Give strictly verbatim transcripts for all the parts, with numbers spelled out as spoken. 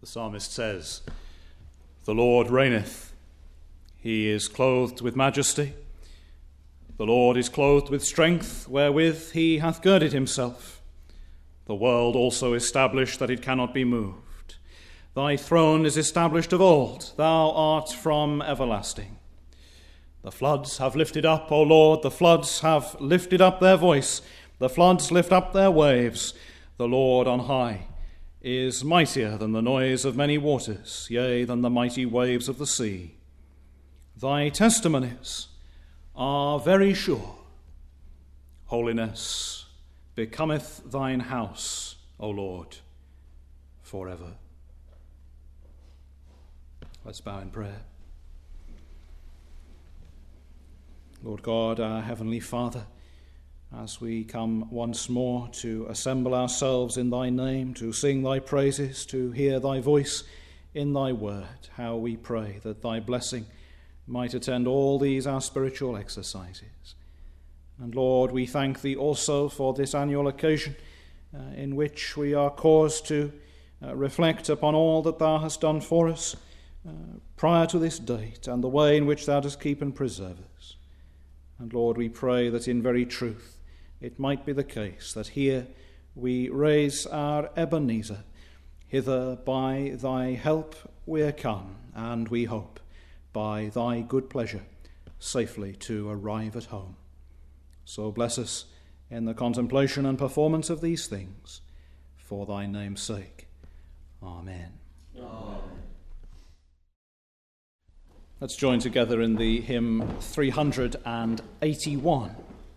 The psalmist says, "The Lord reigneth. He is clothed with majesty. The Lord is clothed with strength, wherewith he hath girded himself. The world also established that it cannot be moved. Thy throne is established of old. Thou art from everlasting. The floods have lifted up, O Lord, the floods have lifted up their voice. The floods lift up their waves. The Lord on high is mightier than the noise of many waters, yea, than the mighty waves of the sea. Thy testimonies are very sure. Holiness becometh thine house, O Lord, forever." Let's bow in prayer. Lord God, our Heavenly Father, as we come once more to assemble ourselves in thy name, to sing thy praises, to hear thy voice in thy word, how we pray that thy blessing might attend all these our spiritual exercises. And Lord, we thank thee also for this annual occasion uh, in which we are caused to uh, reflect upon all that thou hast done for us uh, prior to this date, and the way in which thou dost keep and preserve us. And Lord, we pray that in very truth it might be the case that here we raise our Ebenezer. Hither by thy help we are come, and we hope by thy good pleasure safely to arrive at home. So bless us in the contemplation and performance of these things, for thy name's sake. Amen. Amen. Let's join together in the hymn three eighty-one.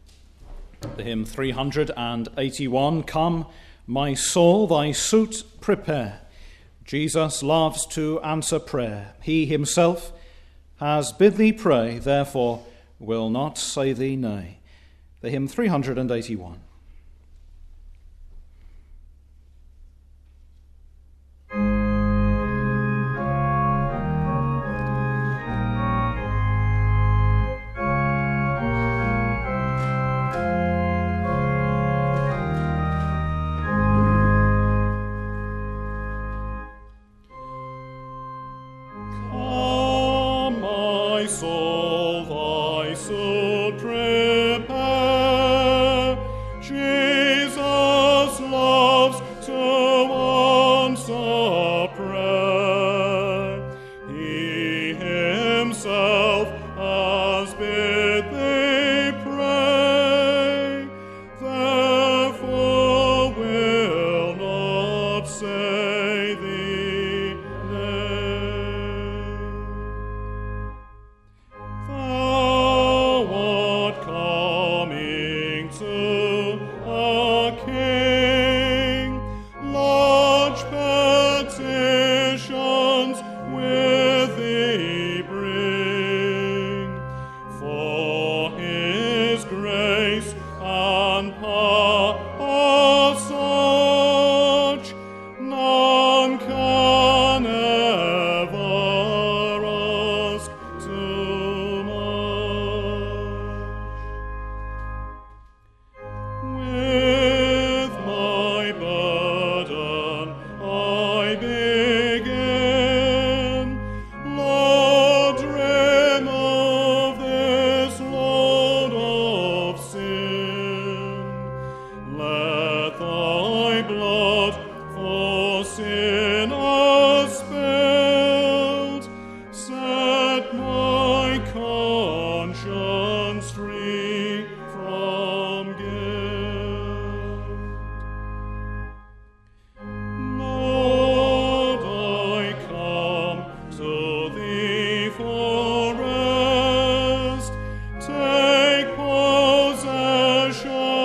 The hymn three eighty-one, "Come, my soul, thy suit prepare." Jesus loves to answer prayer. He himself has bid thee pray, therefore will not say thee nay. The hymn three eighty-one.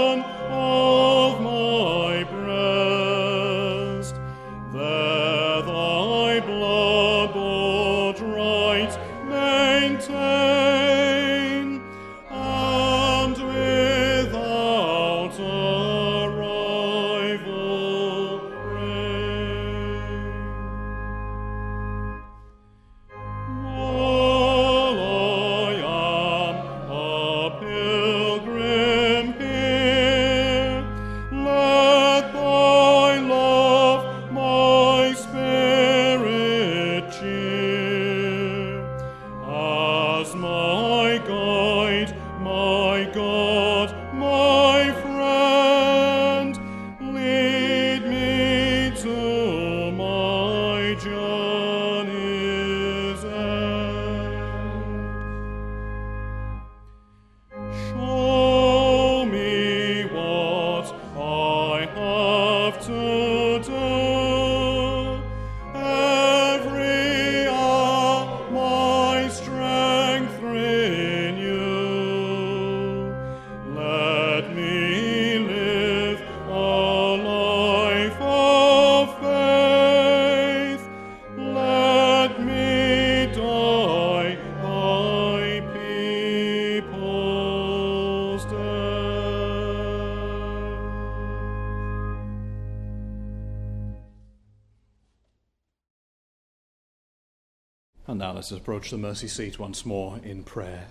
There And now let us approach the mercy seat once more in prayer.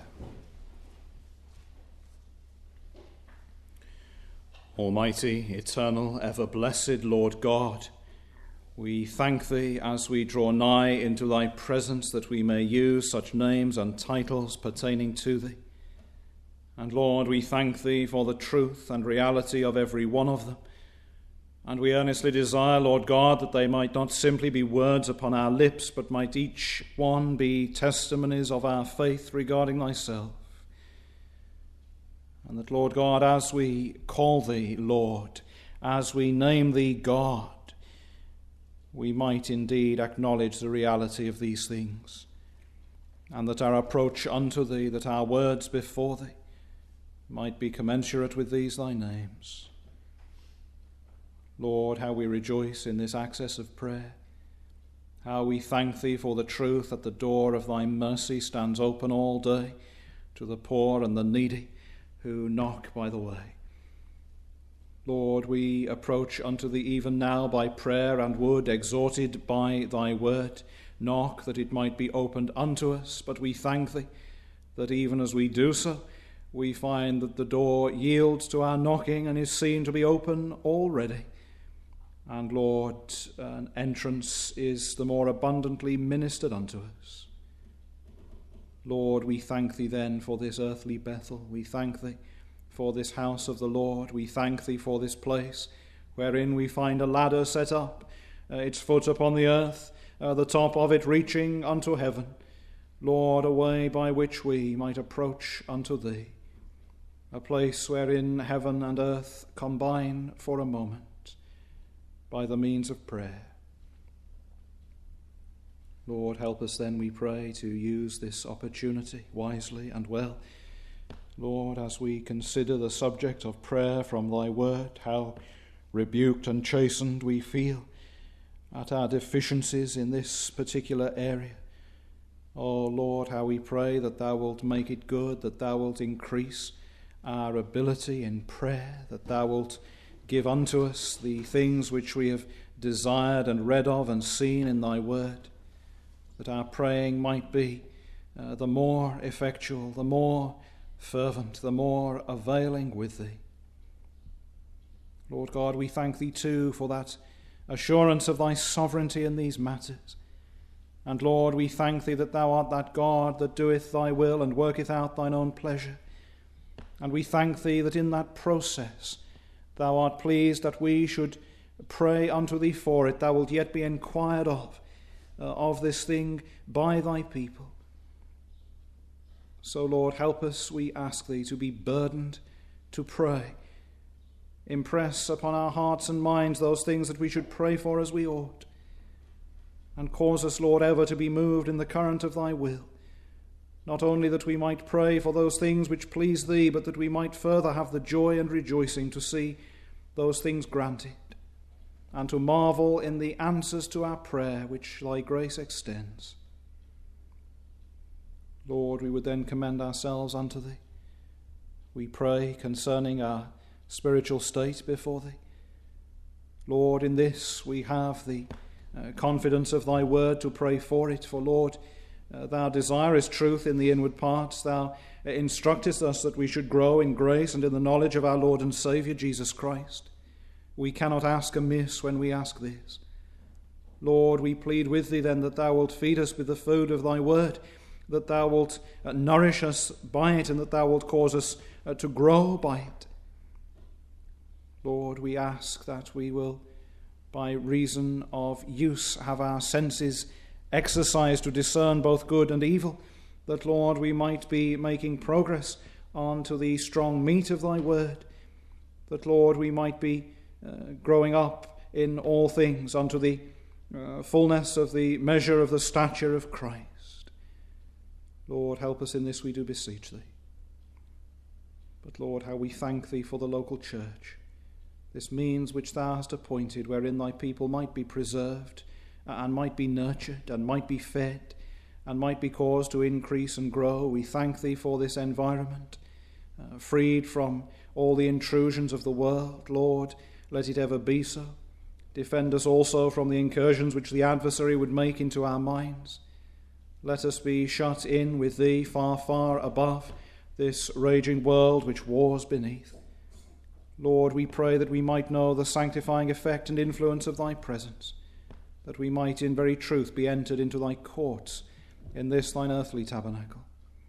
Almighty, eternal, ever-blessed Lord God, we thank thee as we draw nigh into thy presence that we may use such names and titles pertaining to thee. And Lord, we thank thee for the truth and reality of every one of them. And we earnestly desire, Lord God, that they might not simply be words upon our lips, but might each one be testimonies of our faith regarding thyself. And that, Lord God, as we call thee Lord, as we name thee God, we might indeed acknowledge the reality of these things, and that our approach unto thee, that our words before thee, might be commensurate with these thy names. Lord, how we rejoice in this access of prayer, how we thank thee for the truth that the door of thy mercy stands open all day to the poor and the needy who knock by the way. Lord, we approach unto thee even now by prayer and would, exhorted by thy word, knock that it might be opened unto us, but we thank thee that even as we do so, we find that the door yields to our knocking and is seen to be open already. And Lord, an entrance is the more abundantly ministered unto us. Lord, we thank thee then for this earthly Bethel. We thank thee for this house of the Lord. We thank thee for this place wherein we find a ladder set up, uh, its foot upon the earth, uh, the top of it reaching unto heaven. Lord, a way by which we might approach unto thee, a place wherein heaven and earth combine for a moment by the means of prayer. Lord, help us then, we pray, to use this opportunity wisely and well. Lord, as we consider the subject of prayer from thy word, how rebuked and chastened we feel at our deficiencies in this particular area. Oh Lord, how we pray that thou wilt make it good, that thou wilt increase our ability in prayer, that thou wilt give unto us the things which we have desired and read of and seen in thy word, that our praying might be uh, the more effectual, the more fervent, the more availing with thee. Lord God, we thank thee too for that assurance of thy sovereignty in these matters. And Lord, we thank thee that thou art that God that doeth thy will and worketh out thine own pleasure. And we thank thee that in that process thou art pleased that we should pray unto thee for it. Thou wilt yet be inquired of, uh, of this thing by thy people. So, Lord, help us, we ask thee, to be burdened to pray. Impress upon our hearts and minds those things that we should pray for as we ought. And cause us, Lord, ever to be moved in the current of thy will. Not only that we might pray for those things which please thee, but that we might further have the joy and rejoicing to see those things granted, and to marvel in the answers to our prayer which thy grace extends. Lord, we would then commend ourselves unto thee. We pray concerning our spiritual state before thee. Lord, in this we have the uh, confidence of thy word to pray for it. For, Lord, uh, thou desirest truth in the inward parts. Thou uh, instructest us that we should grow in grace and in the knowledge of our Lord and Saviour, Jesus Christ. We cannot ask amiss when we ask this. Lord, we plead with thee then that thou wilt feed us with the food of thy word, that thou wilt uh, nourish us by it, and that thou wilt cause us uh, to grow by it. Lord, we ask that we will, by reason of use, have our senses exercised to discern both good and evil, that, Lord, we might be making progress on to the strong meat of thy word, that, Lord, we might be uh, growing up in all things unto the uh, fullness of the measure of the stature of Christ. Lord, help us in this, we do beseech thee. But, Lord, how we thank thee for the local church, this means which thou hast appointed, wherein thy people might be preserved, and might be nurtured, and might be fed, and might be caused to increase and grow. We thank thee for this environment, uh, freed from all the intrusions of the world. Lord, let it ever be so. Defend us also from the incursions which the adversary would make into our minds. Let us be shut in with thee far, far above this raging world which wars beneath. Lord, we pray that we might know the sanctifying effect and influence of thy presence, that we might in very truth be entered into thy courts in this thine earthly tabernacle.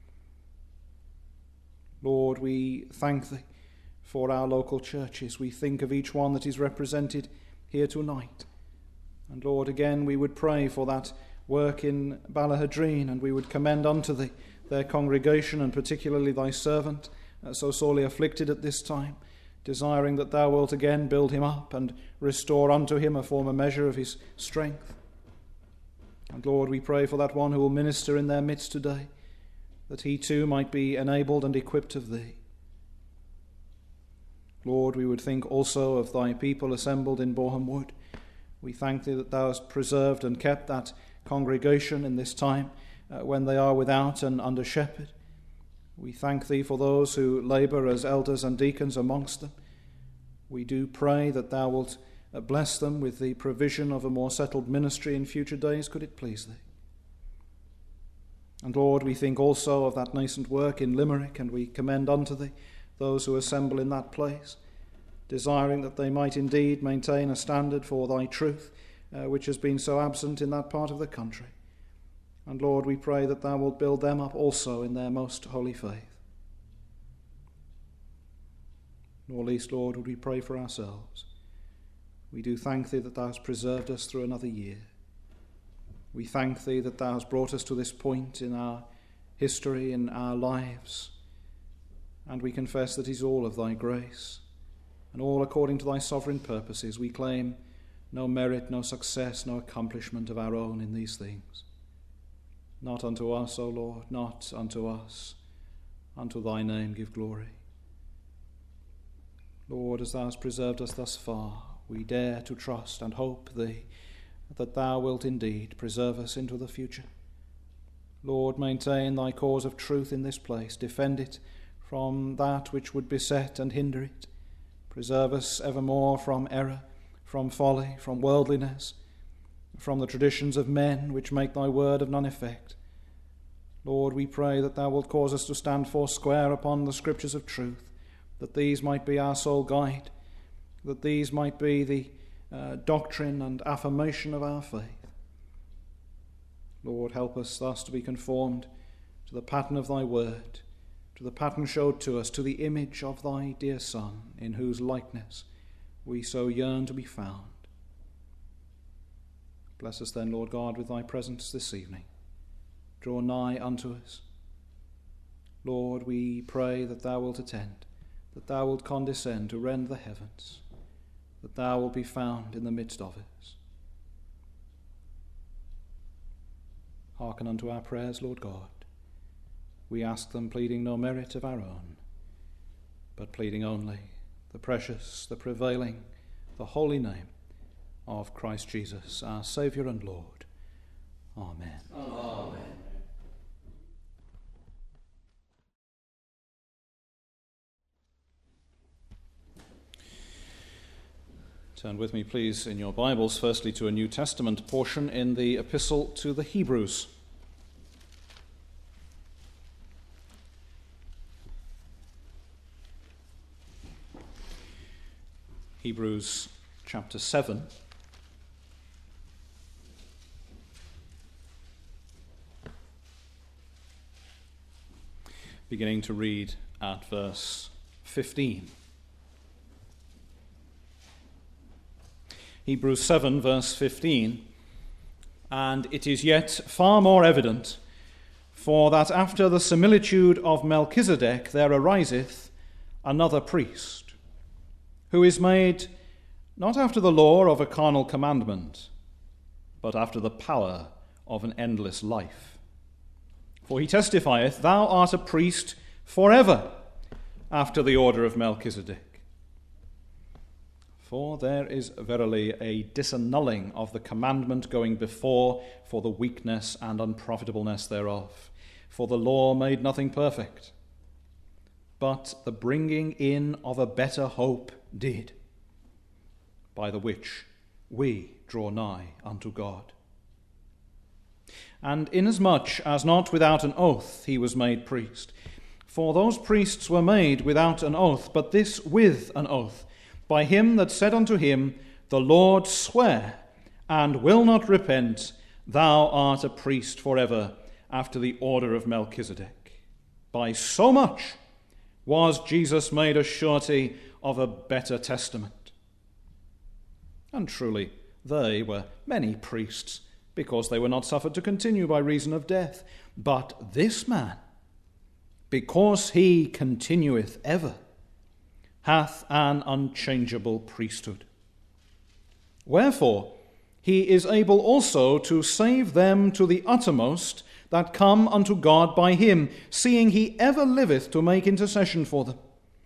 Lord, we thank thee for our local churches. We think of each one that is represented here tonight. And Lord, again we would pray for that work in Ballahadreen, and we would commend unto thee their congregation, and particularly thy servant, uh, so sorely afflicted at this time, desiring that thou wilt again build him up and restore unto him a former measure of his strength. And Lord, we pray for that one who will minister in their midst today, that he too might be enabled and equipped of thee. Lord, we would think also of thy people assembled in Boreham Wood. We thank thee that thou hast preserved and kept that congregation in this time uh, when they are without and under shepherd. We thank thee for those who labour as elders and deacons amongst them. We do pray that thou wilt uh, bless them with the provision of a more settled ministry in future days, could it please thee. And Lord, we think also of that nascent work in Limerick, and we commend unto thee those who assemble in that place, desiring that they might indeed maintain a standard for thy truth, uh, which has been so absent in that part of the country. And Lord, we pray that thou wilt build them up also in their most holy faith. Nor least, Lord, would we pray for ourselves. We do thank thee that thou hast preserved us through another year. We thank thee that thou hast brought us to this point in our history, in our lives, and we confess that it is all of thy grace, and all according to thy sovereign purposes. We claim no merit, no success, no accomplishment of our own in these things. Not unto us, O Lord, not unto us. Unto thy name give glory. Lord, as thou hast preserved us thus far, we dare to trust and hope thee, that thou wilt indeed preserve us into the future. Lord, maintain thy cause of truth in this place. Defend it from that which would beset and hinder it. Preserve us evermore from error, from folly, from worldliness, from the traditions of men which make thy word of none effect. Lord, we pray that thou wilt cause us to stand foursquare upon the scriptures of truth, that these might be our sole guide, that these might be the uh, doctrine and affirmation of our faith. Lord, help us thus to be conformed to the pattern of thy word, to the pattern showed to us, to the image of thy dear Son, in whose likeness we so yearn to be found. Bless us then, Lord God, with thy presence this evening. Draw nigh unto us. Lord, we pray that thou wilt attend, that thou wilt condescend to rend the heavens, that thou wilt be found in the midst of us. Hearken unto our prayers, Lord God. We ask them pleading no merit of our own, but pleading only the precious, the prevailing, the holy name of Christ Jesus, our Saviour and Lord. Amen. Amen. Turn with me, please, in your Bibles, firstly to a New Testament portion in the Epistle to the Hebrews. Hebrews chapter seven. Beginning to read at verse fifteen. Hebrews seven, verse fifteen. And it is yet far more evident, for that after the similitude of Melchizedek there ariseth another priest, who is made not after the law of a carnal commandment, but after the power of an endless life. For he testifieth, Thou art a priest forever, after the order of Melchizedek. For there is verily a disannulling of the commandment going before for the weakness and unprofitableness thereof. For the law made nothing perfect, but the bringing in of a better hope did, by the which we draw nigh unto God. And inasmuch as not without an oath he was made priest. For those priests were made without an oath, but this with an oath, by him that said unto him, The Lord sware, and will not repent, Thou art a priest forever, after the order of Melchizedek. By so much was Jesus made a surety of a better testament. And truly they were many priests, because they were not suffered to continue by reason of death. But this man, because he continueth ever, hath an unchangeable priesthood. Wherefore he is able also to save them to the uttermost that come unto God by him, seeing he ever liveth to make intercession for them.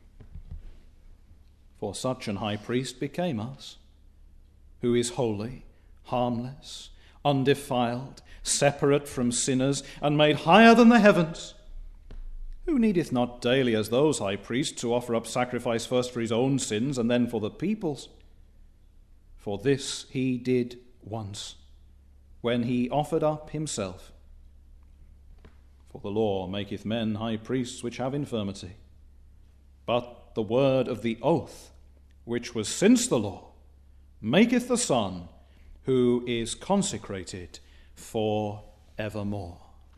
For such an high priest became us, who is holy, harmless, undefiled, separate from sinners, and made higher than the heavens, who needeth not daily as those high priests to offer up sacrifice first for his own sins and then for the people's. For this he did once, when he offered up himself. For the law maketh men high priests which have infirmity, but the word of the oath, which was since the law, maketh the Son, who is consecrated for evermore.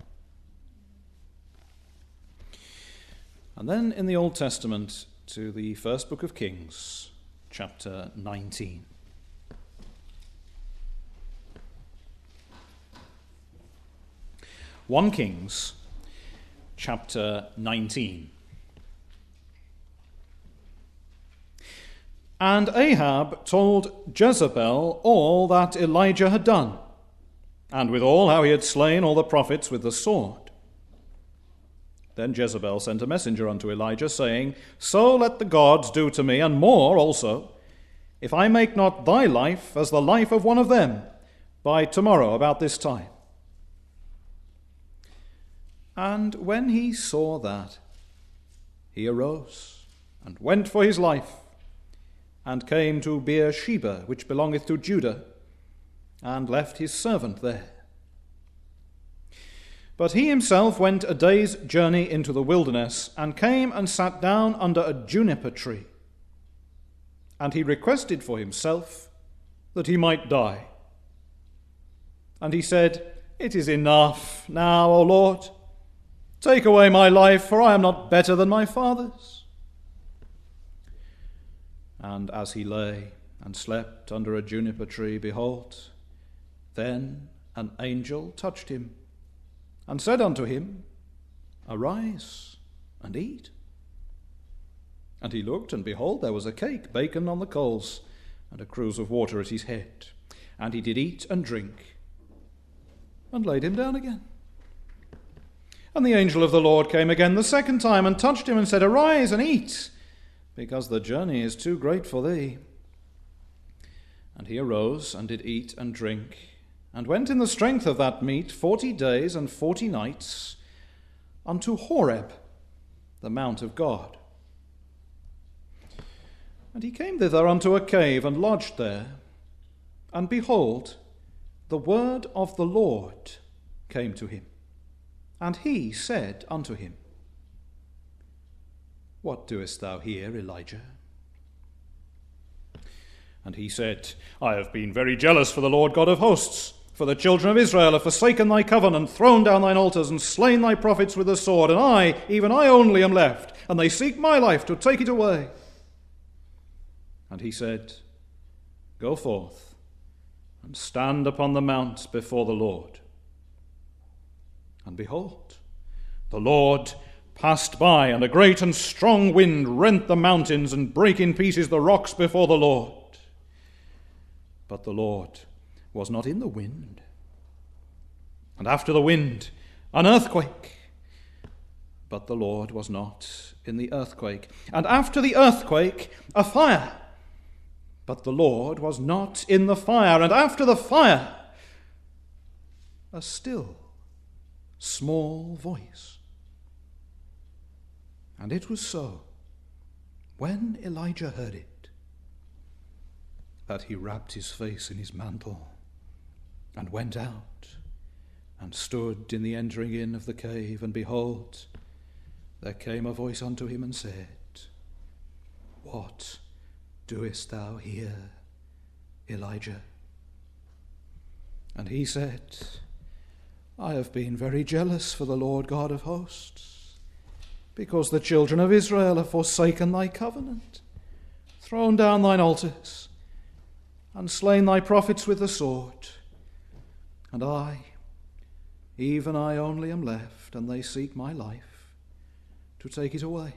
And then in the Old Testament to the first book of Kings, chapter nineteen. First Kings, chapter nineteen. And Ahab told Jezebel all that Elijah had done, and withal how he had slain all the prophets with the sword. Then Jezebel sent a messenger unto Elijah, saying, So let the gods do to me, and more also, if I make not thy life as the life of one of them by tomorrow about this time. And when he saw that, he arose and went for his life, and came to Beersheba, which belongeth to Judah, and left his servant there. But he himself went a day's journey into the wilderness, and came and sat down under a juniper tree. And he requested for himself that he might die. And he said, It is enough now, O Lord. Take away my life, for I am not better than my fathers. And as he lay and slept under a juniper tree, behold, then an angel touched him, and said unto him, Arise and eat. And he looked, and behold, there was a cake baken on the coals, and a cruse of water at his head. And he did eat and drink, and laid him down again. And the angel of the Lord came again the second time, and touched him, and said, Arise and eat, because the journey is too great for thee. And he arose, and did eat and drink, and went in the strength of that meat forty days and forty nights unto Horeb, the mount of God. And he came thither unto a cave, and lodged there. And behold, the word of the Lord came to him. And he said unto him, What doest thou here, Elijah? And he said, I have been very jealous for the Lord God of hosts, for the children of Israel have forsaken thy covenant, thrown down thine altars, and slain thy prophets with the sword, and I, even I only, am left, and they seek my life to take it away. And he said, Go forth, and stand upon the mount before the Lord. And behold, the Lord passed by, and a great and strong wind rent the mountains, and brake in pieces the rocks before the Lord. But the Lord was not in the wind. And after the wind, an earthquake. But the Lord was not in the earthquake. And after the earthquake, a fire. But the Lord was not in the fire. And after the fire, a still, small voice. And it was so, when Elijah heard it, that he wrapped his face in his mantle, and went out, and stood in the entering in of the cave, and behold, there came a voice unto him and said, What doest thou here, Elijah? And he said, I have been very jealous for the Lord God of hosts, because the children of Israel have forsaken thy covenant, thrown down thine altars, and slain thy prophets with the sword. And I, even I only am left, and they seek my life, to take it away.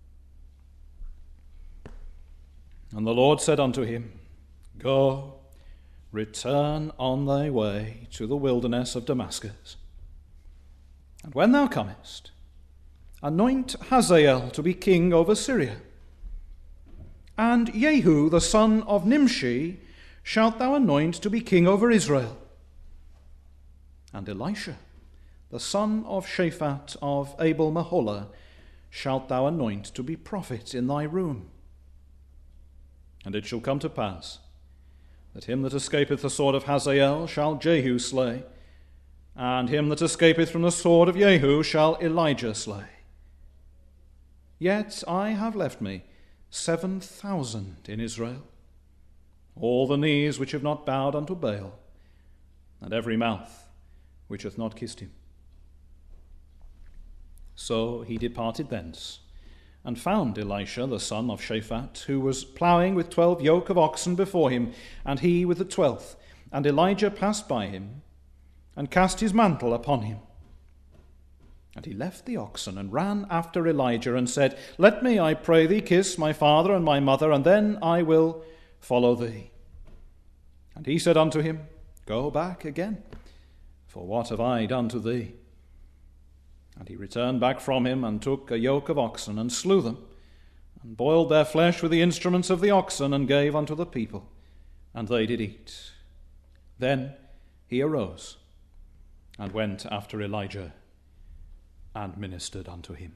And the Lord said unto him, Go, return on thy way to the wilderness of Damascus. And when thou comest, anoint Hazael to be king over Syria. And Jehu the son of Nimshi shalt thou anoint to be king over Israel. And Elisha the son of Shaphat of Abel-Meholah shalt thou anoint to be prophet in thy room. And it shall come to pass that him that escapeth the sword of Hazael shall Jehu slay, and him that escapeth from the sword of Jehu shall Elijah slay. Yet I have left me seven thousand in Israel, all the knees which have not bowed unto Baal, and every mouth which hath not kissed him. So he departed thence, and found Elisha the son of Shaphat, who was ploughing with twelve yoke of oxen before him, and he with the twelfth. And Elijah passed by him, and cast his mantle upon him. And he left the oxen, and ran after Elijah, and said, Let me, I pray thee, kiss my father and my mother, and then I will follow thee. And he said unto him, Go back again, for what have I done to thee? And he returned back from him, and took a yoke of oxen, and slew them, and boiled their flesh with the instruments of the oxen, and gave unto the people, and they did eat. Then he arose, and went after Elijah, and ministered unto him.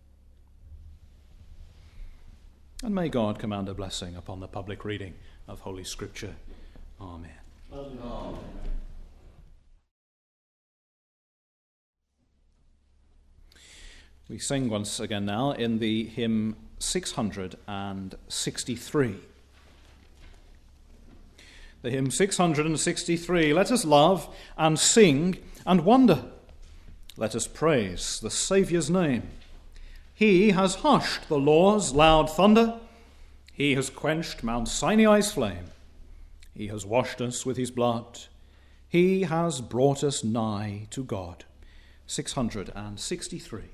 And may God command a blessing upon the public reading of Holy Scripture. Amen. Amen. We sing once again now in the hymn six hundred sixty-three. The hymn six hundred sixty-three, Let us love and sing and wonder. Let us praise the Saviour's name. He has hushed the law's loud thunder. He has quenched Mount Sinai's flame. He has washed us with his blood. He has brought us nigh to God. six hundred sixty-three.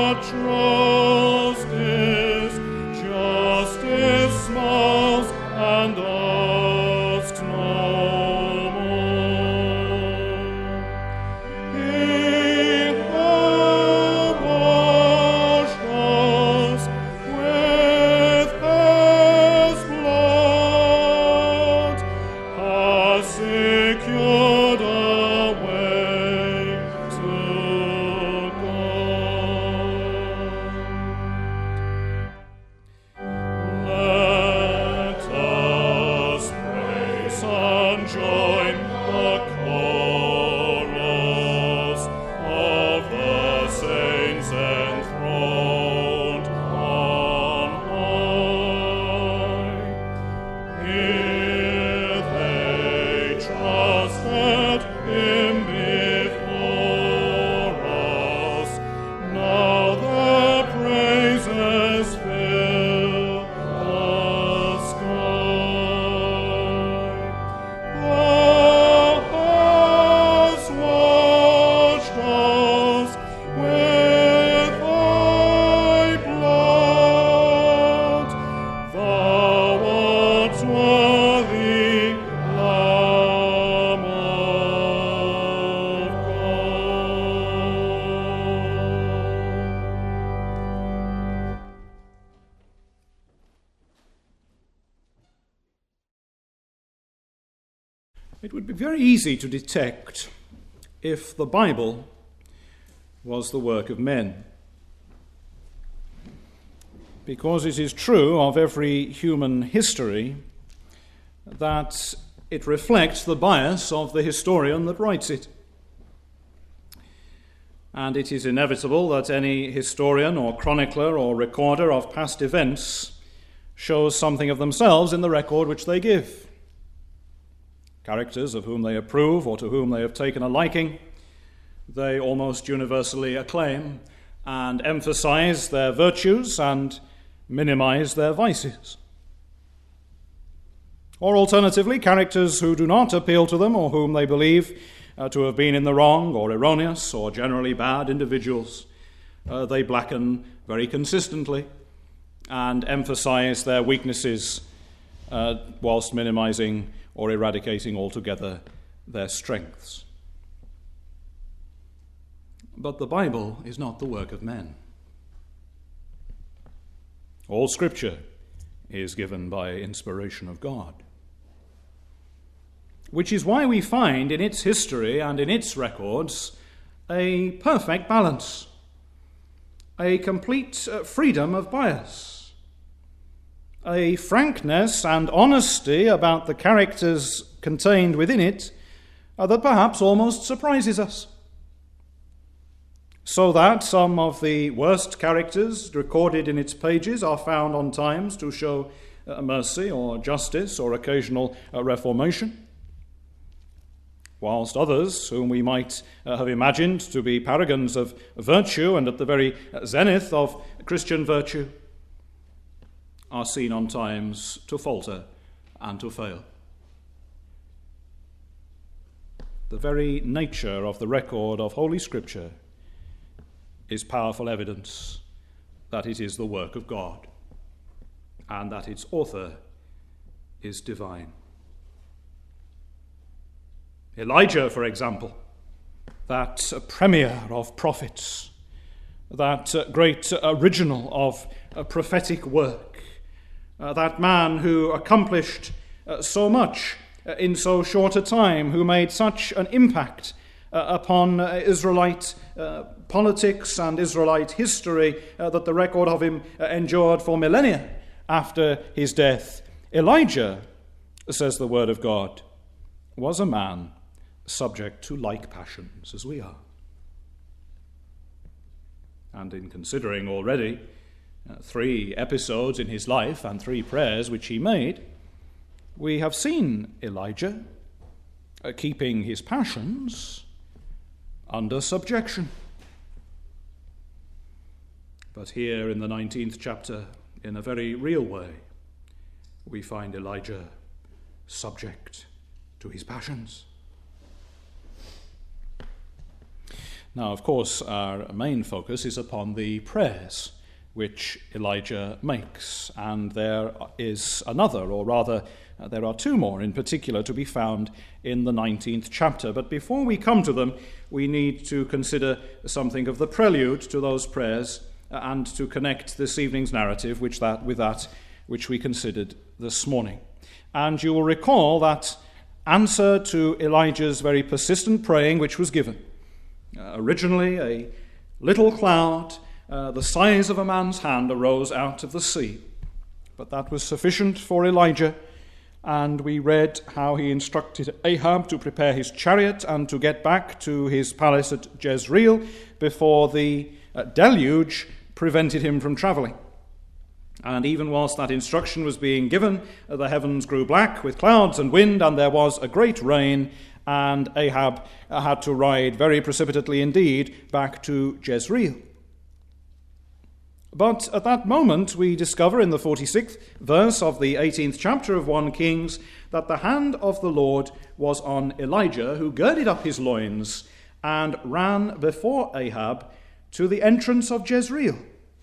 It would be very easy to detect if the Bible was the work of men, because it is true of every human history that it reflects the bias of the historian that writes it. And it is inevitable that any historian or chronicler or recorder of past events shows something of themselves in the record which they give. Characters of whom they approve or to whom they have taken a liking, they almost universally acclaim and emphasize their virtues and minimize their vices. Or alternatively, characters who do not appeal to them or whom they believe uh, to have been in the wrong or erroneous or generally bad individuals, uh, they blacken very consistently and emphasize their weaknesses uh, whilst minimizing or eradicating altogether their strengths. But the Bible is not the work of men. All Scripture is given by inspiration of God, which is why we find in its history and in its records a perfect balance, a complete freedom of bias, a frankness and honesty about the characters contained within it uh, that perhaps almost surprises us. So that some of the worst characters recorded in its pages are found on times to show uh, mercy or justice or occasional uh, reformation, whilst others, whom we might uh, have imagined to be paragons of virtue and at the very zenith of Christian virtue, are seen on times to falter and to fail. The very nature of the record of Holy Scripture is powerful evidence that it is the work of God and that its author is divine. Elijah, for example, that premier of prophets, that great original of prophetic work, Uh, that man who accomplished uh, so much uh, in so short a time, who made such an impact uh, upon uh, Israelite uh, politics and Israelite history uh, that the record of him uh, endured for millennia after his death. Elijah, says the Word of God, was a man subject to like passions as we are. And in considering already Uh, three episodes in his life and three prayers which he made, we have seen Elijah uh, keeping his passions under subjection. But here in the nineteenth chapter, in a very real way, we find Elijah subject to his passions. Now, of course, our main focus is upon the prayers which Elijah makes, and there is another, or rather, uh, there are two more in particular to be found in the nineteenth chapter. But before we come to them, we need to consider something of the prelude to those prayers, uh, and to connect this evening's narrative which that, with that which we considered this morning. And you will recall that answer to Elijah's very persistent praying which was given. Uh, originally, a little cloud, uh, the size of a man's hand, arose out of the sea. But that was sufficient for Elijah, and we read how he instructed Ahab to prepare his chariot and to get back to his palace at Jezreel before the uh, deluge prevented him from travelling. And even whilst that instruction was being given, uh, the heavens grew black with clouds and wind, and there was a great rain, and Ahab uh, had to ride very precipitately indeed back to Jezreel. But at that moment we discover in the forty-sixth verse of the eighteenth chapter of First Kings that the hand of the Lord was on Elijah, who girded up his loins and ran before Ahab to the entrance of Jezreel.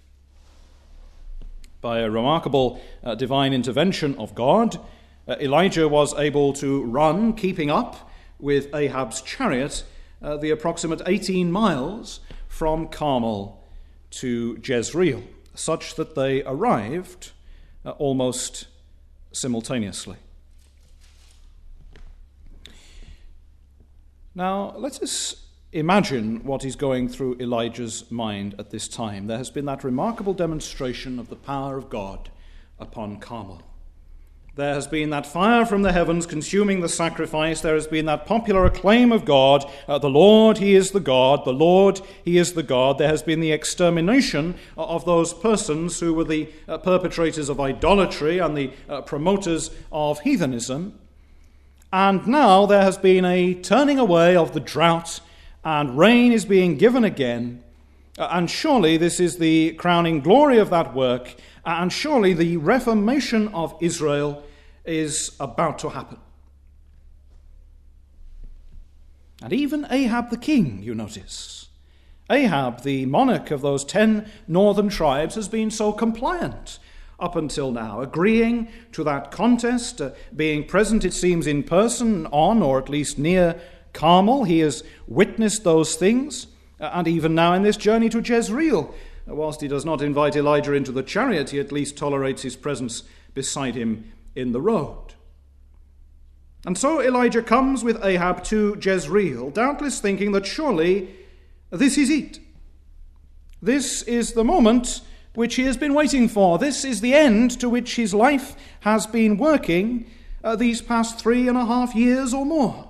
By a remarkable uh, divine intervention of God, uh, Elijah was able to run, keeping up with Ahab's chariot, uh, the approximate eighteen miles from Carmel to Jezreel, such that they arrived uh, almost simultaneously. Now, let us imagine what is going through Elijah's mind at this time. There has been that remarkable demonstration of the power of God upon Carmel. There has been that fire from the heavens consuming the sacrifice. There has been that popular acclaim of God. Uh, the Lord, he is the God. The Lord, he is the God. There has been the extermination of those persons who were the uh, perpetrators of idolatry and the uh, promoters of heathenism. And now there has been a turning away of the drought, and rain is being given again. Uh, and surely this is the crowning glory of that work. And surely the reformation of Israel is about to happen. And even Ahab the king, you notice. Ahab, the monarch of those ten northern tribes, has been so compliant up until now, agreeing to that contest, uh, being present, it seems, in person on, or at least near, Carmel. He has witnessed those things, uh, and even now in this journey to Jezreel, whilst he does not invite Elijah into the chariot, he at least tolerates his presence beside him in the road. And so Elijah comes with Ahab to Jezreel, doubtless thinking that surely this is it. This is the moment which he has been waiting for. This is the end to which his life has been working uh, these past three and a half years or more.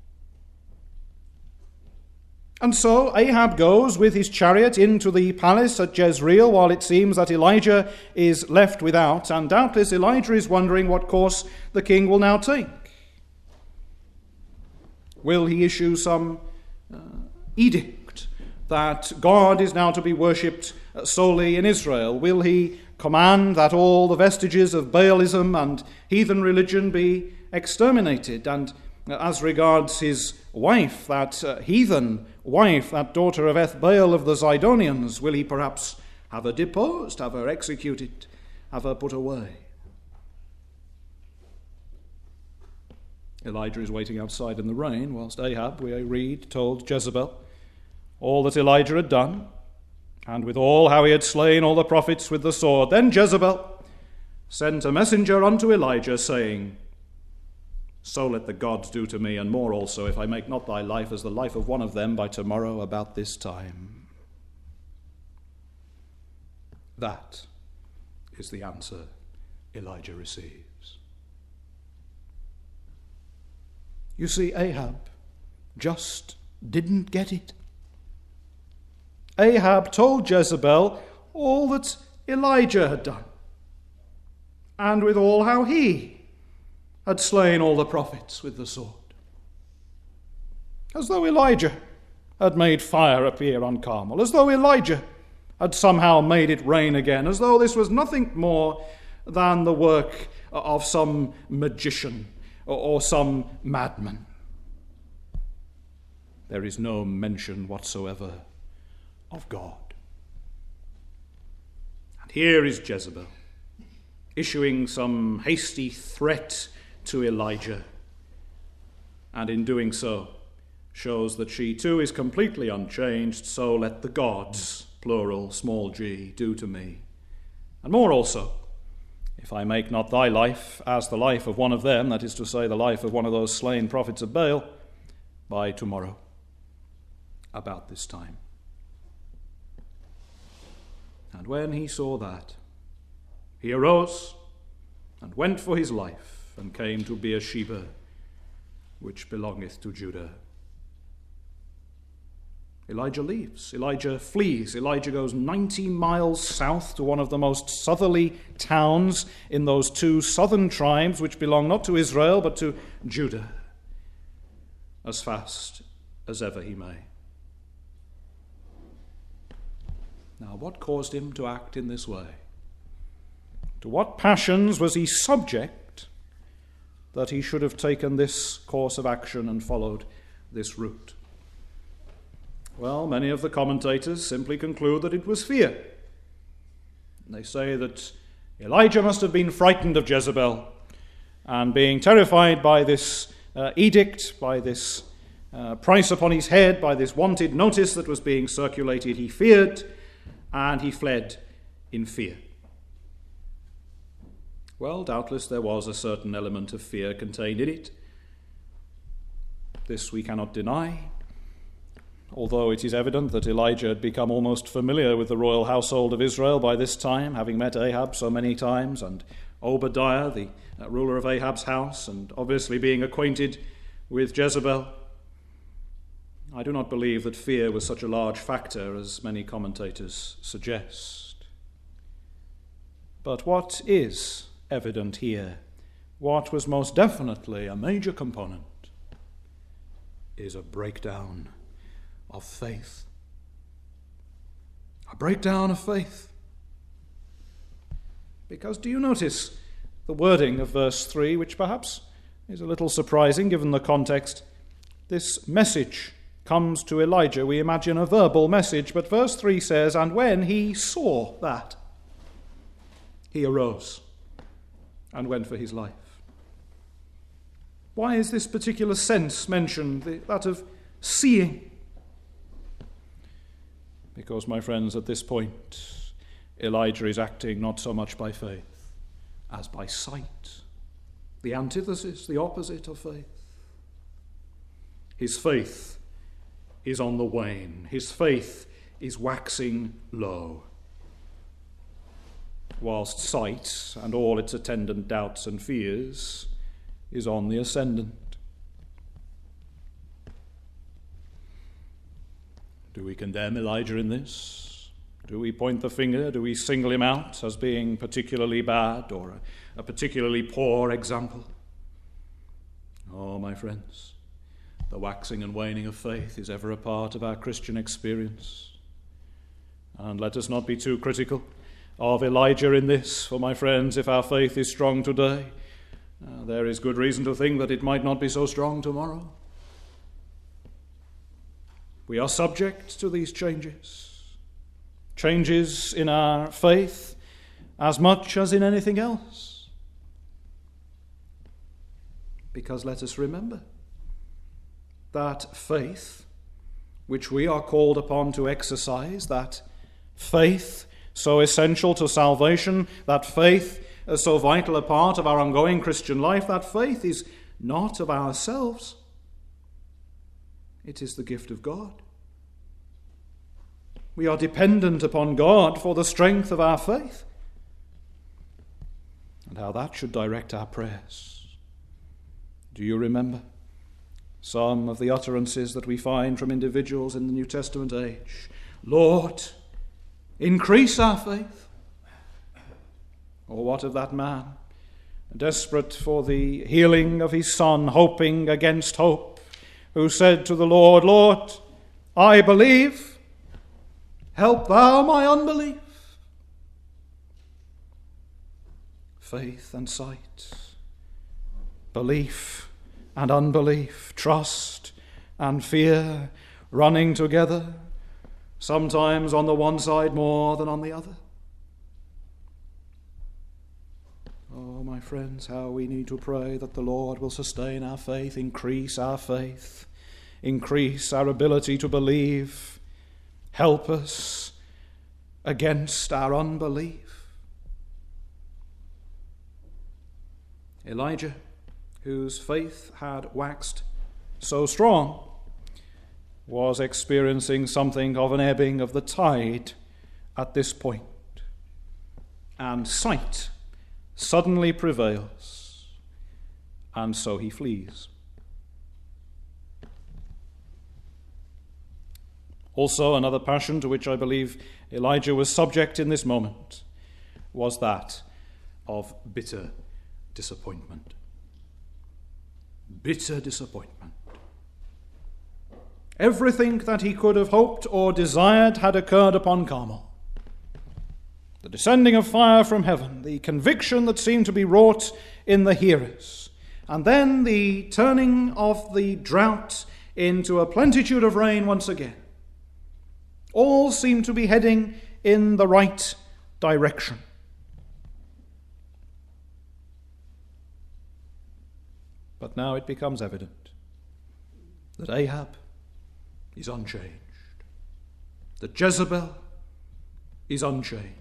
And so Ahab goes with his chariot into the palace at Jezreel, while it seems that Elijah is left without, and doubtless Elijah is wondering what course the king will now take. Will he issue some uh, edict that God is now to be worshipped solely in Israel? Will he command that all the vestiges of Baalism and heathen religion be exterminated? And as regards his wife, that uh, heathen wife, that daughter of Ethbaal of the Zidonians, will he perhaps have her deposed, have her executed, have her put away? Elijah is waiting outside in the rain, whilst Ahab, we read, told Jezebel all that Elijah had done, and withal how he had slain all the prophets with the sword. Then Jezebel sent a messenger unto Elijah, saying, So let the gods do to me, and more also, if I make not thy life as the life of one of them by tomorrow about this time. That is the answer Elijah receives. You see, Ahab just didn't get it. Ahab told Jezebel all that Elijah had done, and withal how he had slain all the prophets with the sword. As though Elijah had made fire appear on Carmel, as though Elijah had somehow made it rain again, as though this was nothing more than the work of some magician or some madman. there is no mention whatsoever of God. And here is Jezebel, issuing some hasty threat to Elijah, and in doing so shows that she too is completely unchanged. So let the gods, plural, small g, do to me, and more also, if I make not thy life as the life of one of them, that is to say, the life of one of those slain prophets of Baal, by tomorrow, about this time. And when he saw that, he arose and went for his life, and came to Beersheba, which belongeth to Judah. Elijah leaves. Elijah flees. Elijah goes ninety miles south to one of the most southerly towns in those two southern tribes which belong not to Israel but to Judah, as fast as ever he may. Now, what caused him to act in this way? To what passions was he subject that he should have taken this course of action and followed this route? Well, many of the commentators simply conclude that it was fear. They say that Elijah must have been frightened of Jezebel, and being terrified by this uh, edict, by this uh, price upon his head, by this wanted notice that was being circulated, he feared, and he fled in fear. Well, doubtless there was a certain element of fear contained in it. This we cannot deny, although it is evident that Elijah had become almost familiar with the royal household of Israel by this time, having met Ahab so many times, and Obadiah, the uh, ruler of Ahab's house, and obviously being acquainted with Jezebel. I do not believe that fear was such a large factor as many commentators suggest. But what is evident here, what was most definitely a major component, is a breakdown of faith. A breakdown of faith. Because do you notice the wording of verse three, which perhaps is a little surprising given the context? This message comes to Elijah. We imagine a verbal message, but verse three says, and when he saw that, he arose and went for his life. Why is this particular sense mentioned, that of seeing? Because, my friends, at this point, Elijah is acting not so much by faith as by sight. The antithesis, the opposite of faith. His faith is on the wane. His faith is waxing low, whilst sight and all its attendant doubts and fears is on the ascendant. Do we condemn Elijah in this? Do we point the finger? Do we single him out as being particularly bad or a, a particularly poor example? Oh, my friends, the waxing and waning of faith is ever a part of our Christian experience. And let us not be too critical of Elijah in this, for, my friends, if our faith is strong today, uh, there is good reason to think that it might not be so strong tomorrow. We are subject to these changes, changes in our faith as much as in anything else. Because let us remember that faith which we are called upon to exercise, that faith so essential to salvation, that faith is so vital a part of our ongoing Christian life, that faith is not of ourselves. It is the gift of God. We are dependent upon God for the strength of our faith, and how that should direct our prayers. Do you remember some of the utterances that we find from individuals in the New Testament age? Lord, increase our faith. Or what of that man, desperate for the healing of his son, hoping against hope, who said to the Lord, Lord, I believe, help thou my unbelief. Faith and sight, belief and unbelief, trust and fear, running together, sometimes on the one side more than on the other. Oh, my friends, how we need to pray that the Lord will sustain our faith, increase our faith, increase our ability to believe, help us against our unbelief. Elijah, whose faith had waxed so strong, was experiencing something of an ebbing of the tide at this point, and sight suddenly prevails, and so he flees. Also, another passion to which I believe Elijah was subject in this moment was that of bitter disappointment. Bitter disappointment. Everything that he could have hoped or desired had occurred upon Carmel. The descending of fire from heaven, the conviction that seemed to be wrought in the hearers, and then the turning of the drought into a plenitude of rain once again. All seemed to be heading in the right direction. But now it becomes evident that Ahab is unchanged, that Jezebel is unchanged.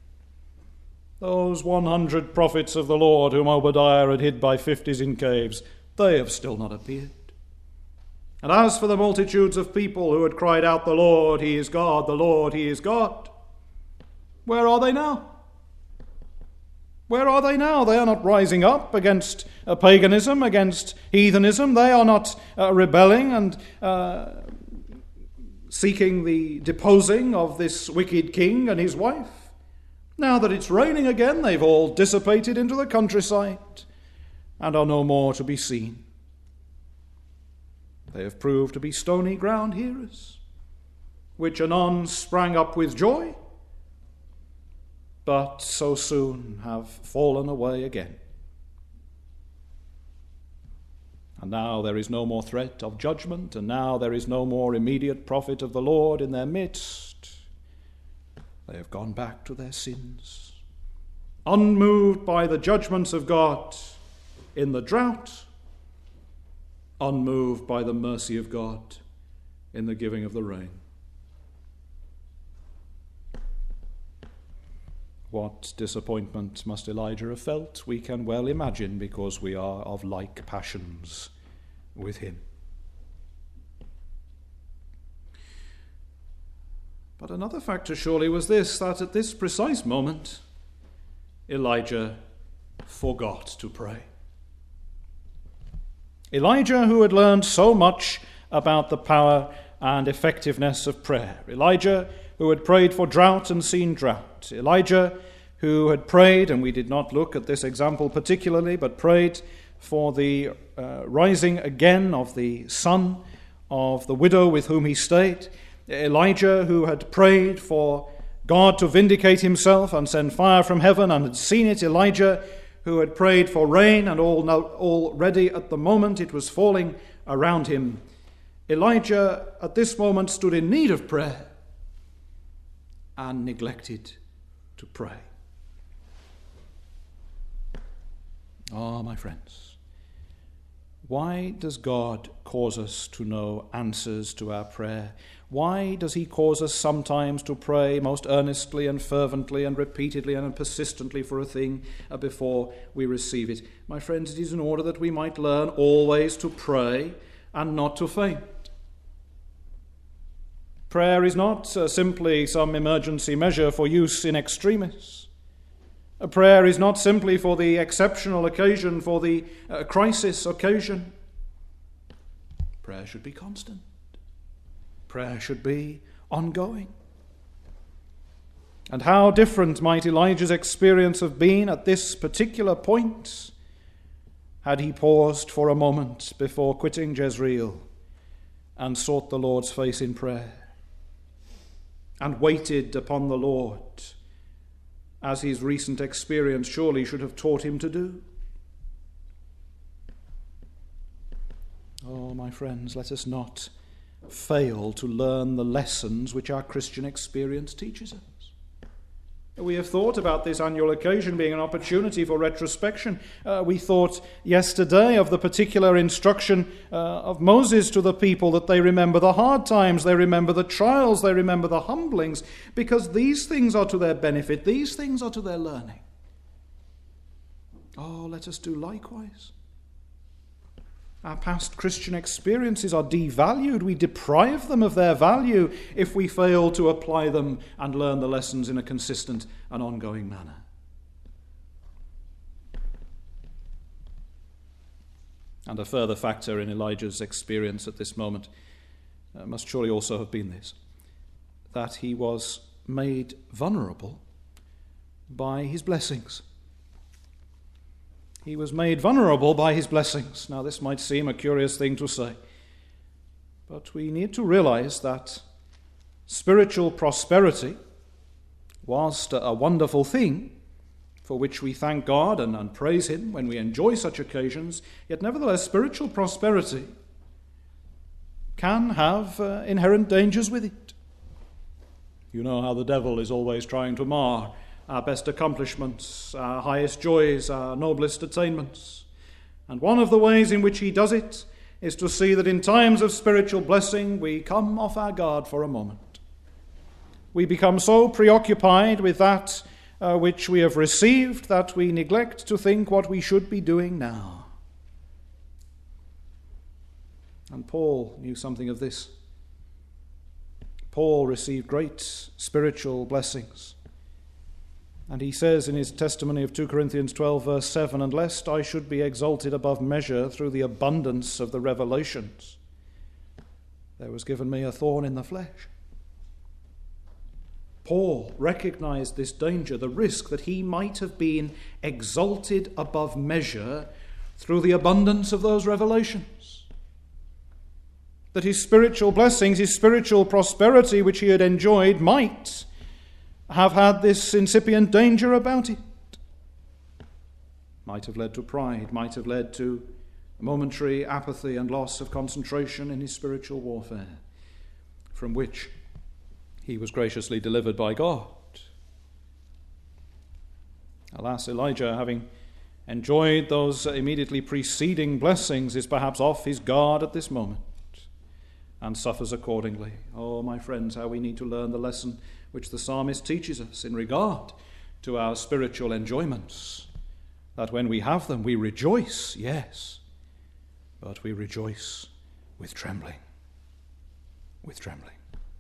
Those one hundred prophets of the Lord whom Obadiah had hid by fifties in caves, they have still not appeared. And as for the multitudes of people who had cried out, "The Lord, He is God, the Lord, He is God," where are they now? Where are they now? They are not rising up against uh, paganism, against heathenism. They are not uh, rebelling and uh, seeking the deposing of this wicked king and his wife. Now that it's raining again, they've all dissipated into the countryside and are no more to be seen. They have proved to be stony ground hearers, which anon sprang up with joy, but so soon have fallen away again. And now there is no more threat of judgment, and now there is no more immediate prophet of the Lord in their midst. They have gone back to their sins, unmoved by the judgments of God in the drought, unmoved by the mercy of God in the giving of the rain. What disappointment must Elijah have felt? We can well imagine, because we are of like passions with him. But another factor surely was this, that at this precise moment, Elijah forgot to pray. Elijah, who had learned so much about the power and effectiveness of prayer. Elijah, who had prayed for drought and seen drought. Elijah, who had prayed, and we did not look at this example particularly, but prayed for the uh, rising again of the son of the widow with whom he stayed. Elijah, who had prayed for God to vindicate himself and send fire from heaven and had seen it. Elijah, who had prayed for rain, and all now, already at the moment it was falling around him. Elijah at this moment stood in need of prayer and neglected to pray. Ah, oh, my friends, why does God cause us to know answers to our prayer? Why does he cause us sometimes to pray most earnestly and fervently and repeatedly and persistently for a thing before we receive it? My friends, it is in order that we might learn always to pray and not to faint. Prayer is not uh, simply some emergency measure for use in extremis. A prayer is not simply for the exceptional occasion, for the uh, crisis occasion. Prayer should be constant. Prayer should be ongoing. And how different might Elijah's experience have been at this particular point had he paused for a moment before quitting Jezreel and sought the Lord's face in prayer and waited upon the Lord, as his recent experience surely should have taught him to do. Oh, my friends, let us not fail to learn the lessons which our Christian experience teaches us. We have thought about this annual occasion being an opportunity for retrospection. Uh, we thought yesterday of the particular instruction uh, of Moses to the people, that they remember the hard times, they remember the trials, they remember the humblings, because these things are to their benefit, these things are to their learning. Oh, let us do likewise. Our past Christian experiences are devalued. We deprive them of their value if we fail to apply them and learn the lessons in a consistent and ongoing manner. And a further factor in Elijah's experience at this moment uh, must surely also have been this, that he was made vulnerable by his blessings. He was made vulnerable by his blessings. Now, this might seem a curious thing to say, but we need to realize that spiritual prosperity, whilst a wonderful thing for which we thank God and, and praise Him when we enjoy such occasions, yet nevertheless spiritual prosperity can have uh, inherent dangers with it. You know how the devil is always trying to mar our best accomplishments, our highest joys, our noblest attainments. And one of the ways in which he does it is to see that in times of spiritual blessing we come off our guard for a moment. We become so preoccupied with that uh, which we have received that we neglect to think what we should be doing now. And Paul knew something of this. Paul received great spiritual blessings. And he says in his testimony of Second Corinthians twelve, verse seven, "And lest I should be exalted above measure through the abundance of the revelations, there was given me a thorn in the flesh." Paul recognized this danger, the risk that he might have been exalted above measure through the abundance of those revelations. That his spiritual blessings, his spiritual prosperity which he had enjoyed might have had this incipient danger about it. Might have led to pride, might have led to momentary apathy and loss of concentration in his spiritual warfare, from which he was graciously delivered by God. Alas, Elijah, having enjoyed those immediately preceding blessings, is perhaps off his guard at this moment and suffers accordingly. Oh, my friends, how we need to learn the lesson which the psalmist teaches us in regard to our spiritual enjoyments, that when we have them we rejoice, yes, but we rejoice with trembling, with trembling.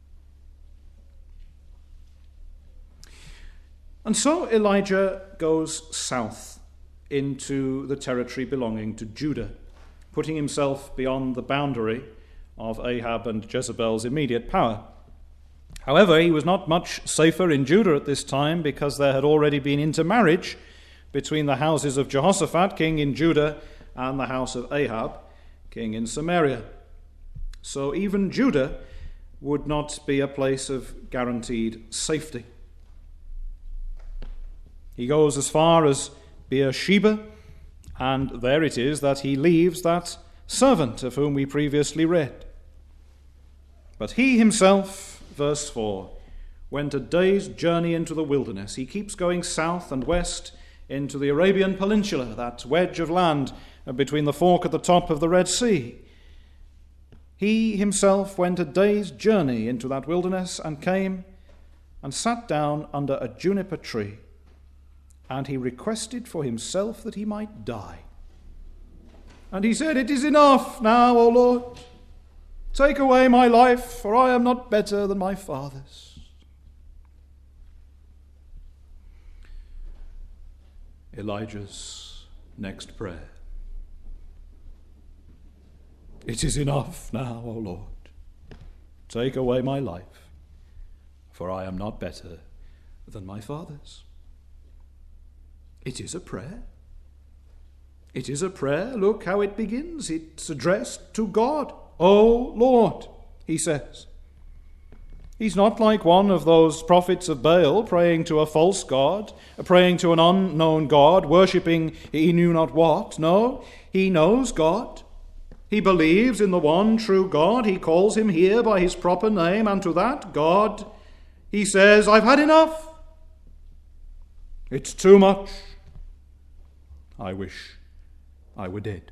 And so Elijah goes south into the territory belonging to Judah, putting himself beyond the boundary of Ahab and Jezebel's immediate power. However, he was not much safer in Judah at this time, because there had already been intermarriage between the houses of Jehoshaphat, king in Judah, and the house of Ahab, king in Samaria. So even Judah would not be a place of guaranteed safety. He goes as far as Beersheba, and there it is that he leaves that servant of whom we previously read. But he himself, verse four, went a day's journey into the wilderness. He keeps going south and west into the Arabian Peninsula, that wedge of land between the fork at the top of the Red Sea. He himself went a day's journey into that wilderness and came and sat down under a juniper tree, and he requested for himself that he might die. And he said, "It is enough now, O Lord. Take away my life, for I am not better than my fathers." Elijah's next prayer. "It is enough now, O Lord. Take away my life, for I am not better than my fathers." It is a prayer. It is a prayer. Look how it begins. It's addressed to God. "O Lord," he says. He's not like one of those prophets of Baal praying to a false god, praying to an unknown God, worshipping he knew not what. No, he knows God. He believes in the one true God. He calls him here by his proper name, and to that God he says, I've had enough. It's too much. I wish I were dead.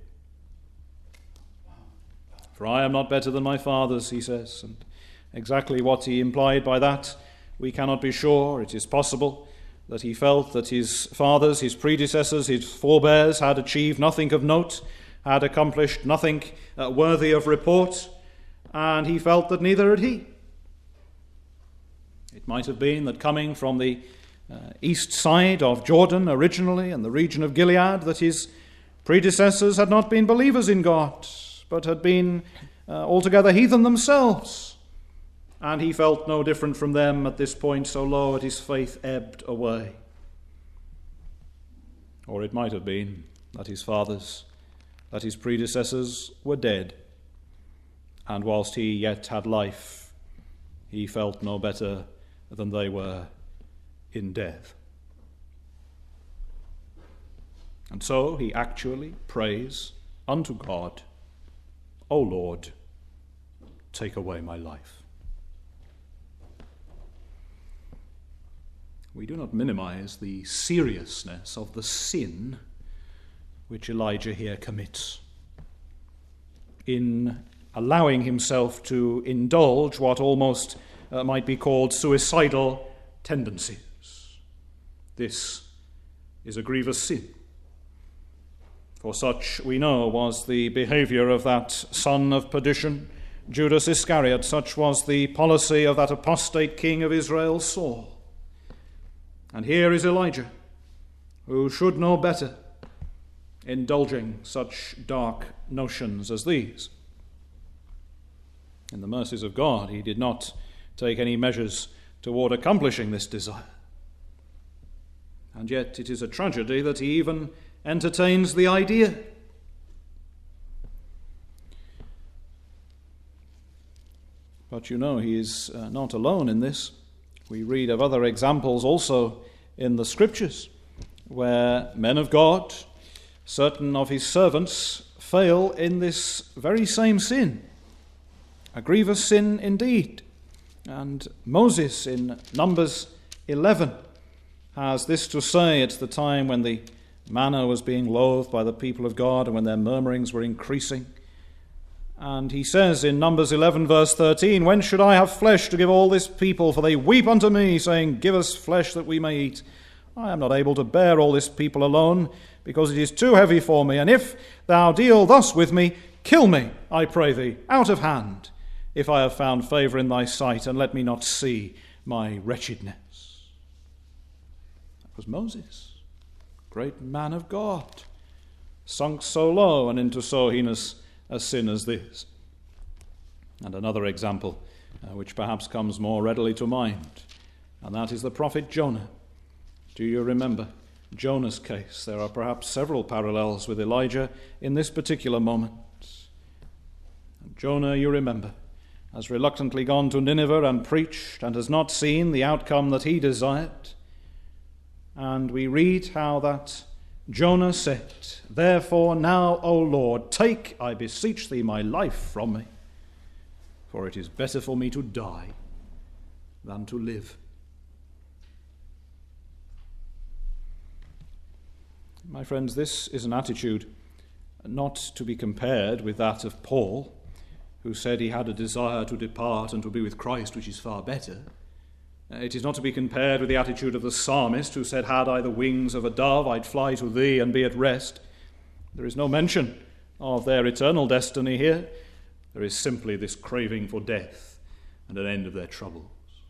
For I am not better than my fathers, he says, and exactly what he implied by that we cannot be sure. It is possible that he felt that his fathers, his predecessors, his forebears had achieved nothing of note, had accomplished nothing uh, worthy of report, and he felt that neither had he. It might have been that coming from the uh, east side of Jordan originally, and the region of Gilead, that his predecessors had not been believers in God, but had been uh, altogether heathen themselves. And he felt no different from them at this point, so low had his faith ebbed away. Or it might have been that his fathers, that his predecessors were dead, and whilst he yet had life, he felt no better than they were in death. And so he actually prays unto God, O Lord, take away my life. We do not minimize the seriousness of the sin which Elijah here commits in allowing himself to indulge what almost uh, might be called suicidal tendencies. This is a grievous sin. For such, we know, was the behavior of that son of perdition, Judas Iscariot. Such was the policy of that apostate king of Israel, Saul. And here is Elijah, who should know better, indulging such dark notions as these. In the mercies of God, he did not take any measures toward accomplishing this desire. And yet it is a tragedy that he even entertains the idea. But you know, he is uh, not alone in this. We read of other examples also in the Scriptures where men of God, certain of his servants, fail in this very same sin. A grievous sin indeed. And Moses in Numbers eleven has this to say at the time when the manna was being loathed by the people of God and when their murmurings were increasing. And he says in Numbers eleven verse thirteen, when should I have flesh to give all this people? For they weep unto me, saying, give us flesh that we may eat. I am not able to bear all this people alone, because it is too heavy for me. And if thou deal thus with me, kill me, I pray thee, out of hand, if I have found favour in thy sight, and let me not see my wretchedness. That was Moses, great man of God, sunk so low and into so heinous a sin as this. And another example, uh, which perhaps comes more readily to mind, and that is the prophet Jonah. Do you remember Jonah's case? There are perhaps several parallels with Elijah in this particular moment. And Jonah, you remember, has reluctantly gone to Nineveh and preached and has not seen the outcome that he desired. And we read how that Jonah said, therefore now, O Lord, take, I beseech thee, my life from me, for it is better for me to die than to live. My friends, this is an attitude not to be compared with that of Paul, who said he had a desire to depart and to be with Christ, which is far better. It is not to be compared with the attitude of the psalmist, who said, had I the wings of a dove, I'd fly to thee and be at rest. There is no mention of their eternal destiny here. There is simply this craving for death and an end of their troubles.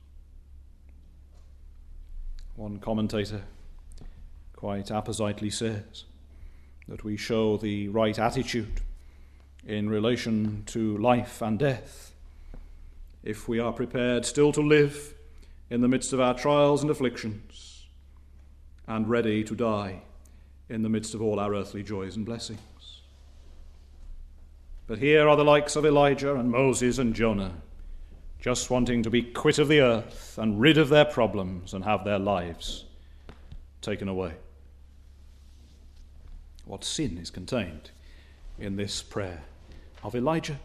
One commentator quite appositely says that we show the right attitude in relation to life and death if we are prepared still to live in the midst of our trials and afflictions, and ready to die in the midst of all our earthly joys and blessings. But here are the likes of Elijah and Moses and Jonah, just wanting to be quit of the earth and rid of their problems and have their lives taken away. What sin is contained in this prayer of Elijah.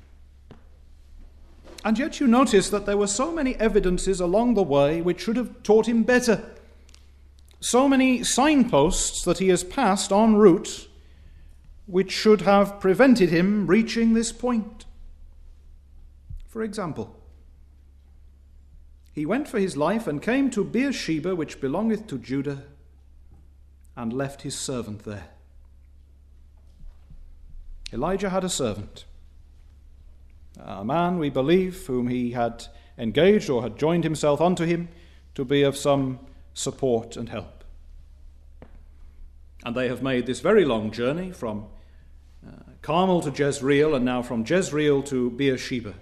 And yet you notice that there were so many evidences along the way which should have taught him better. So many signposts that he has passed en route which should have prevented him reaching this point. For example, he went for his life and came to Beersheba, which belongeth to Judah, and left his servant there. Elijah had a servant, a man, we believe, whom he had engaged or had joined himself unto him to be of some support and help. And they have made this very long journey from uh, Carmel to Jezreel, and now from Jezreel to Beersheba.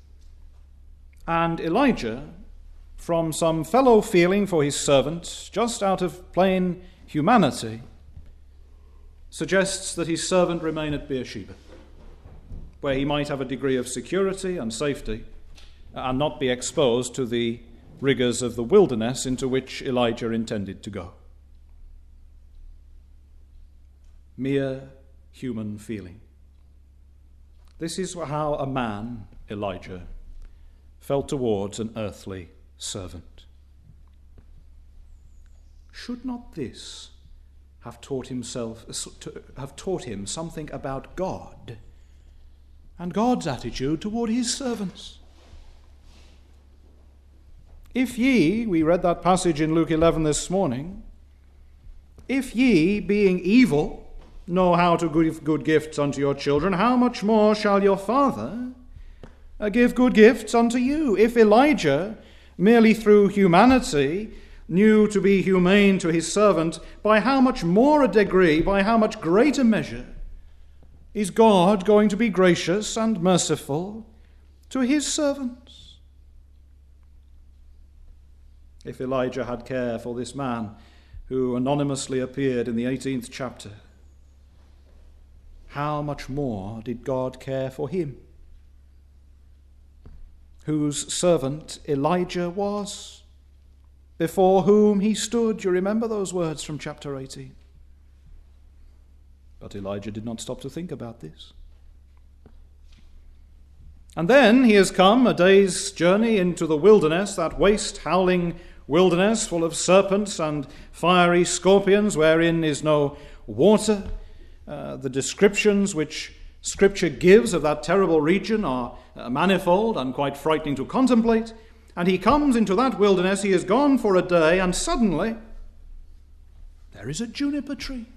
And Elijah, from some fellow feeling for his servant, just out of plain humanity, suggests that his servant remain at Beersheba, where he might have a degree of security and safety and not be exposed to the rigors of the wilderness into which Elijah intended to go. Mere human feeling. This is how a man, Elijah, felt towards an earthly servant. Should not this have taught himself have taught him something about God and God's attitude toward his servants? If ye, we read that passage in Luke eleven this morning, if ye, being evil, know how to give good gifts unto your children, how much more shall your Father give good gifts unto you? If Elijah, merely through humanity, knew to be humane to his servant, by how much more a degree, by how much greater measure, is God going to be gracious and merciful to his servants? If Elijah had care for this man who anonymously appeared in the eighteenth chapter, how much more did God care for him, whose servant Elijah was, before whom he stood? You remember those words from chapter eighteen. But Elijah did not stop to think about this. And then he has come a day's journey into the wilderness, that waste, howling wilderness full of serpents and fiery scorpions, wherein is no water. Uh, the descriptions which Scripture gives of that terrible region are uh, manifold and quite frightening to contemplate. And he comes into that wilderness, he has gone for a day, and suddenly there is a juniper tree.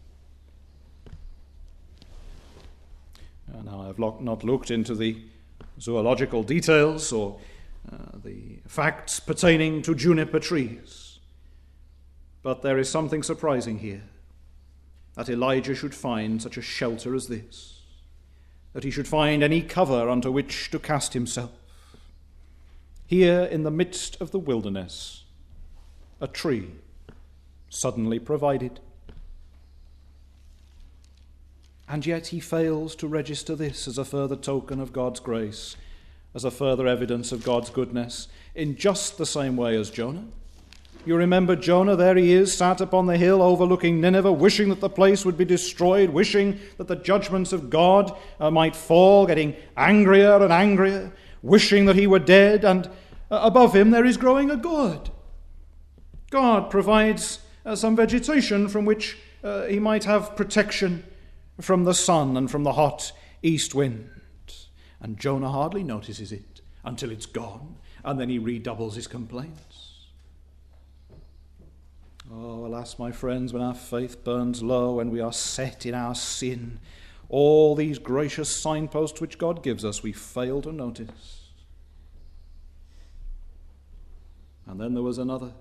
Uh, now, I have lo- not looked into the zoological details or uh, the facts pertaining to juniper trees, but there is something surprising here, that Elijah should find such a shelter as this, that he should find any cover under which to cast himself. Here in the midst of the wilderness, a tree suddenly provided. And yet he fails to register this as a further token of God's grace, as a further evidence of God's goodness, in just the same way as Jonah. You remember Jonah, there he is, sat upon the hill overlooking Nineveh, wishing that the place would be destroyed, wishing that the judgments of God uh, might fall, getting angrier and angrier, wishing that he were dead, and uh, above him there is growing a gourd. God provides uh, some vegetation from which uh, he might have protection from the sun and from the hot east wind. And Jonah hardly notices it until it's gone, and then he redoubles his complaints. Oh, alas, my friends, when our faith burns low, when we are set in our sin, all these gracious signposts which God gives us, we fail to notice. And then there was another.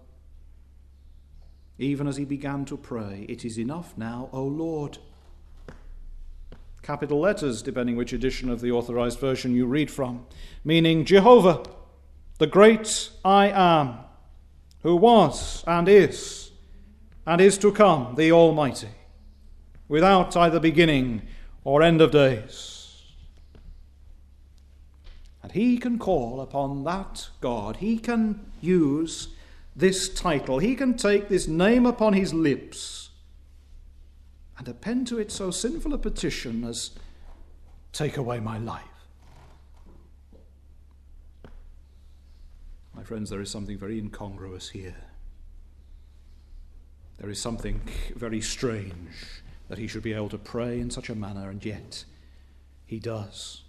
Even as he began to pray, "It is enough now, O Lord." Capital letters, depending which edition of the Authorized Version you read from, meaning Jehovah, the great I am, who was and is, and is to come, the Almighty, without either beginning or end of days. And he can call upon that God. He can use this title. He can take this name upon his lips and append to it so sinful a petition as take away my life. My friends, there is something very incongruous here. There is something very strange that he should be able to pray in such a manner, and yet he does.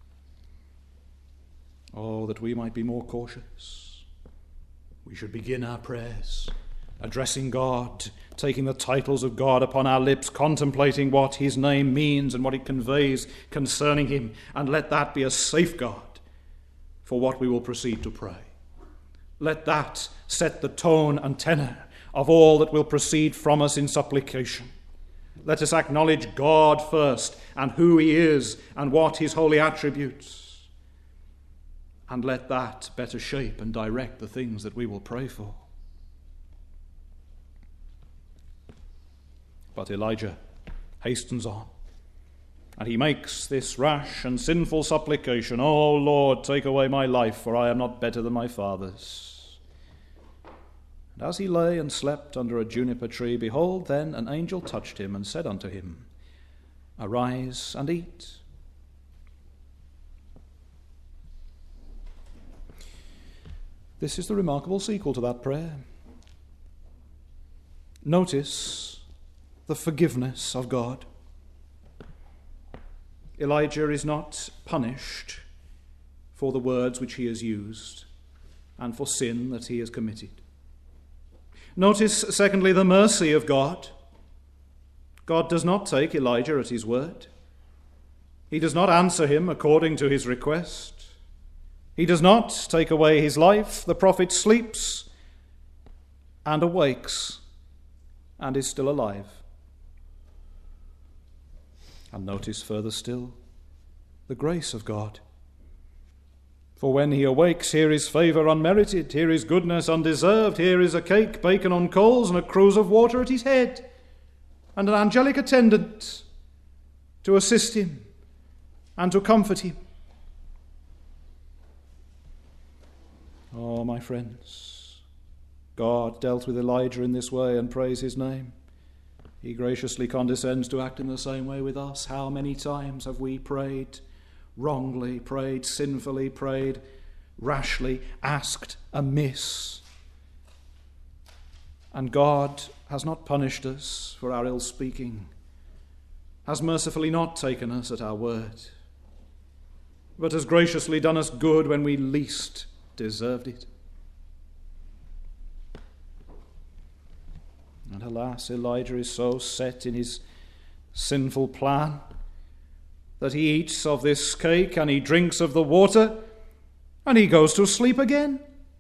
Oh, that we might be more cautious. We should begin our prayers addressing God, taking the titles of God upon our lips, contemplating what his name means and what it conveys concerning him, and let that be a safeguard for what we will proceed to pray. Let that set the tone and tenor of all that will proceed from us in supplication. Let us acknowledge God first, and who he is, and what his holy attributes. And let that better shape and direct the things that we will pray for. But Elijah hastens on, and he makes this rash and sinful supplication, "O Lord, take away my life, for I am not better than my fathers." And as he lay and slept under a juniper tree, behold, then an angel touched him and said unto him, "Arise and eat." This is the remarkable sequel to that prayer. Notice the forgiveness of God. Elijah is not punished for the words which he has used and for sin that he has committed. Notice, secondly, the mercy of God. God does not take Elijah at his word. He does not answer him according to his request. He does not take away his life. The prophet sleeps and awakes and is still alive. And notice further still the grace of God. For when he awakes, here is favour unmerited, here is goodness undeserved, here is a cake baken on coals and a cruse of water at his head, and an angelic attendant to assist him and to comfort him. Oh, my friends, God dealt with Elijah in this way, and praise his name. He graciously condescends to act in the same way with us. How many times have we prayed wrongly, prayed sinfully, prayed rashly, asked amiss? And God has not punished us for our ill-speaking, has mercifully not taken us at our word, but has graciously done us good when we least deserved it. And alas, Elijah is so set in his sinful plan that he eats of this cake and he drinks of the water and he goes to sleep again.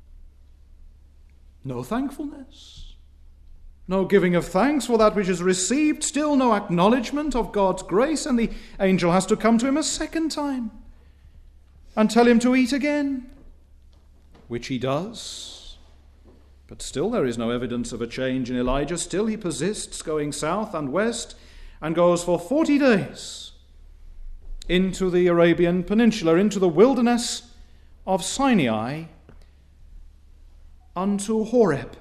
No thankfulness, no giving of thanks for that which is received, still no acknowledgement of God's grace, and the angel has to come to him a second time and tell him to eat again, which he does. But still there is no evidence of a change in Elijah. Still he persists, going south and west, and goes for forty days into the Arabian Peninsula, into the wilderness of Sinai, unto Horeb.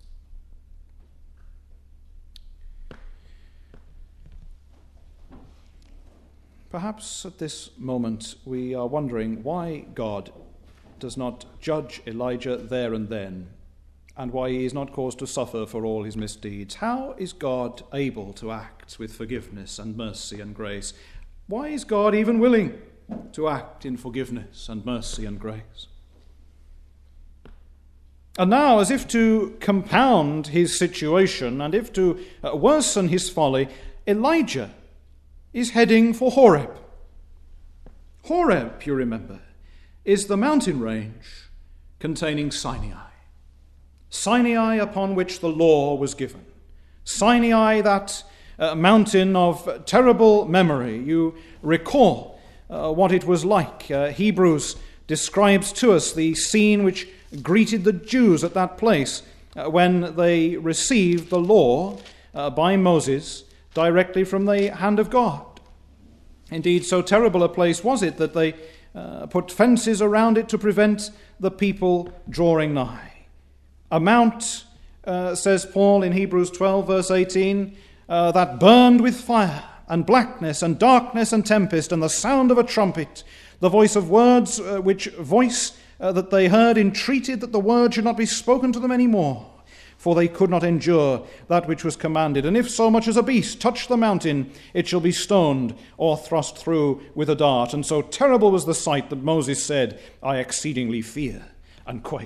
Perhaps at this moment we are wondering why God does not judge Elijah there and then, and why he is not caused to suffer for all his misdeeds. How is God able to act with forgiveness and mercy and grace? Why is God even willing to act in forgiveness and mercy and grace? And now, as if to compound his situation and if to uh, worsen his folly, Elijah is heading for Horeb. Horeb, you remember, is the mountain range containing Sinai. Sinai upon which the law was given. Sinai, that uh, mountain of terrible memory. You recall uh, what it was like. Uh, Hebrews describes to us the scene which greeted the Jews at that place uh, when they received the law uh, by Moses directly from the hand of God. Indeed, so terrible a place was it that they uh, put fences around it to prevent the people drawing nigh. A mount, uh, says Paul in Hebrews twelve, verse eighteen, uh, that burned with fire, and blackness and darkness and tempest and the sound of a trumpet. The voice of words uh, which voice uh, that they heard entreated that the word should not be spoken to them any more, for they could not endure that which was commanded. And if so much as a beast touch the mountain, it shall be stoned or thrust through with a dart. And so terrible was the sight that Moses said, I exceedingly fear and quake.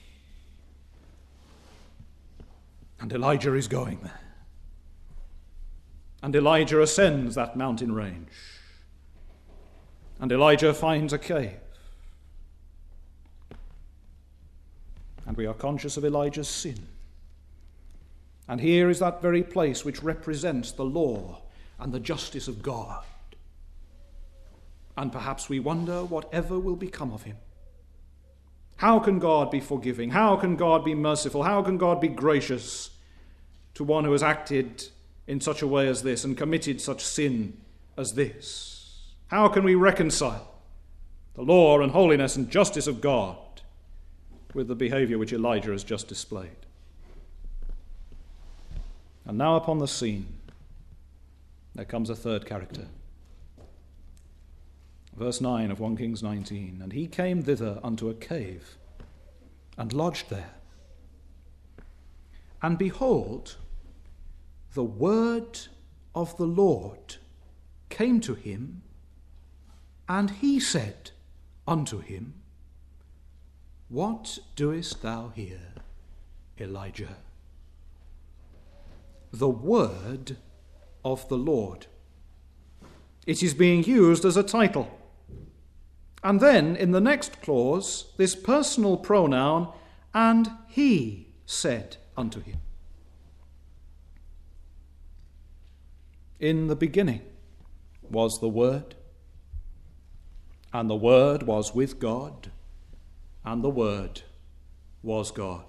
And Elijah is going there. And Elijah ascends that mountain range. And Elijah finds a cave. And we are conscious of Elijah's sin. And here is that very place which represents the law and the justice of God. And perhaps we wonder whatever will become of him. How can God be forgiving? How can God be merciful? How can God be gracious to one who has acted in such a way as this and committed such sin as this? How can we reconcile the law and holiness and justice of God with the behavior which Elijah has just displayed? And now upon the scene, there comes a third character. Verse nine of First Kings nineteen, and he came thither unto a cave, and lodged there. And behold, the word of the Lord came to him, and he said unto him, What doest thou here, Elijah? The word of the Lord. It is being used as a title. And then, in the next clause, this personal pronoun, and he said unto him. In the beginning was the Word, and the Word was with God, and the Word was God.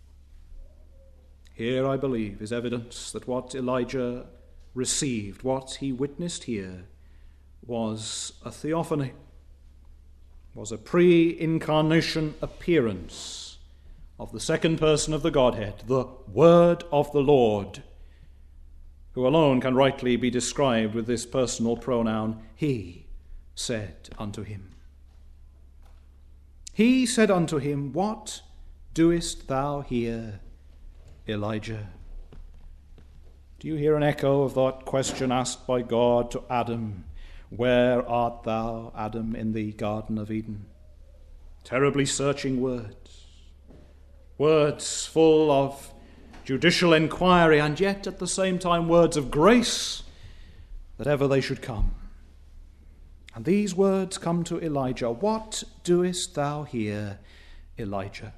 Here, I believe, is evidence that what Elijah received, what he witnessed here, was a theophany, was a pre-incarnation appearance of the second person of the Godhead, the Word of the Lord, who alone can rightly be described with this personal pronoun, he said unto him. He said unto him, What doest thou here, Elijah? Do you hear an echo of that question asked by God to Adam? Where art thou, Adam, in the Garden of Eden? Terribly searching words. Words full of judicial inquiry, and yet at the same time words of grace that ever they should come. And these words come to Elijah. What doest thou here, Elijah?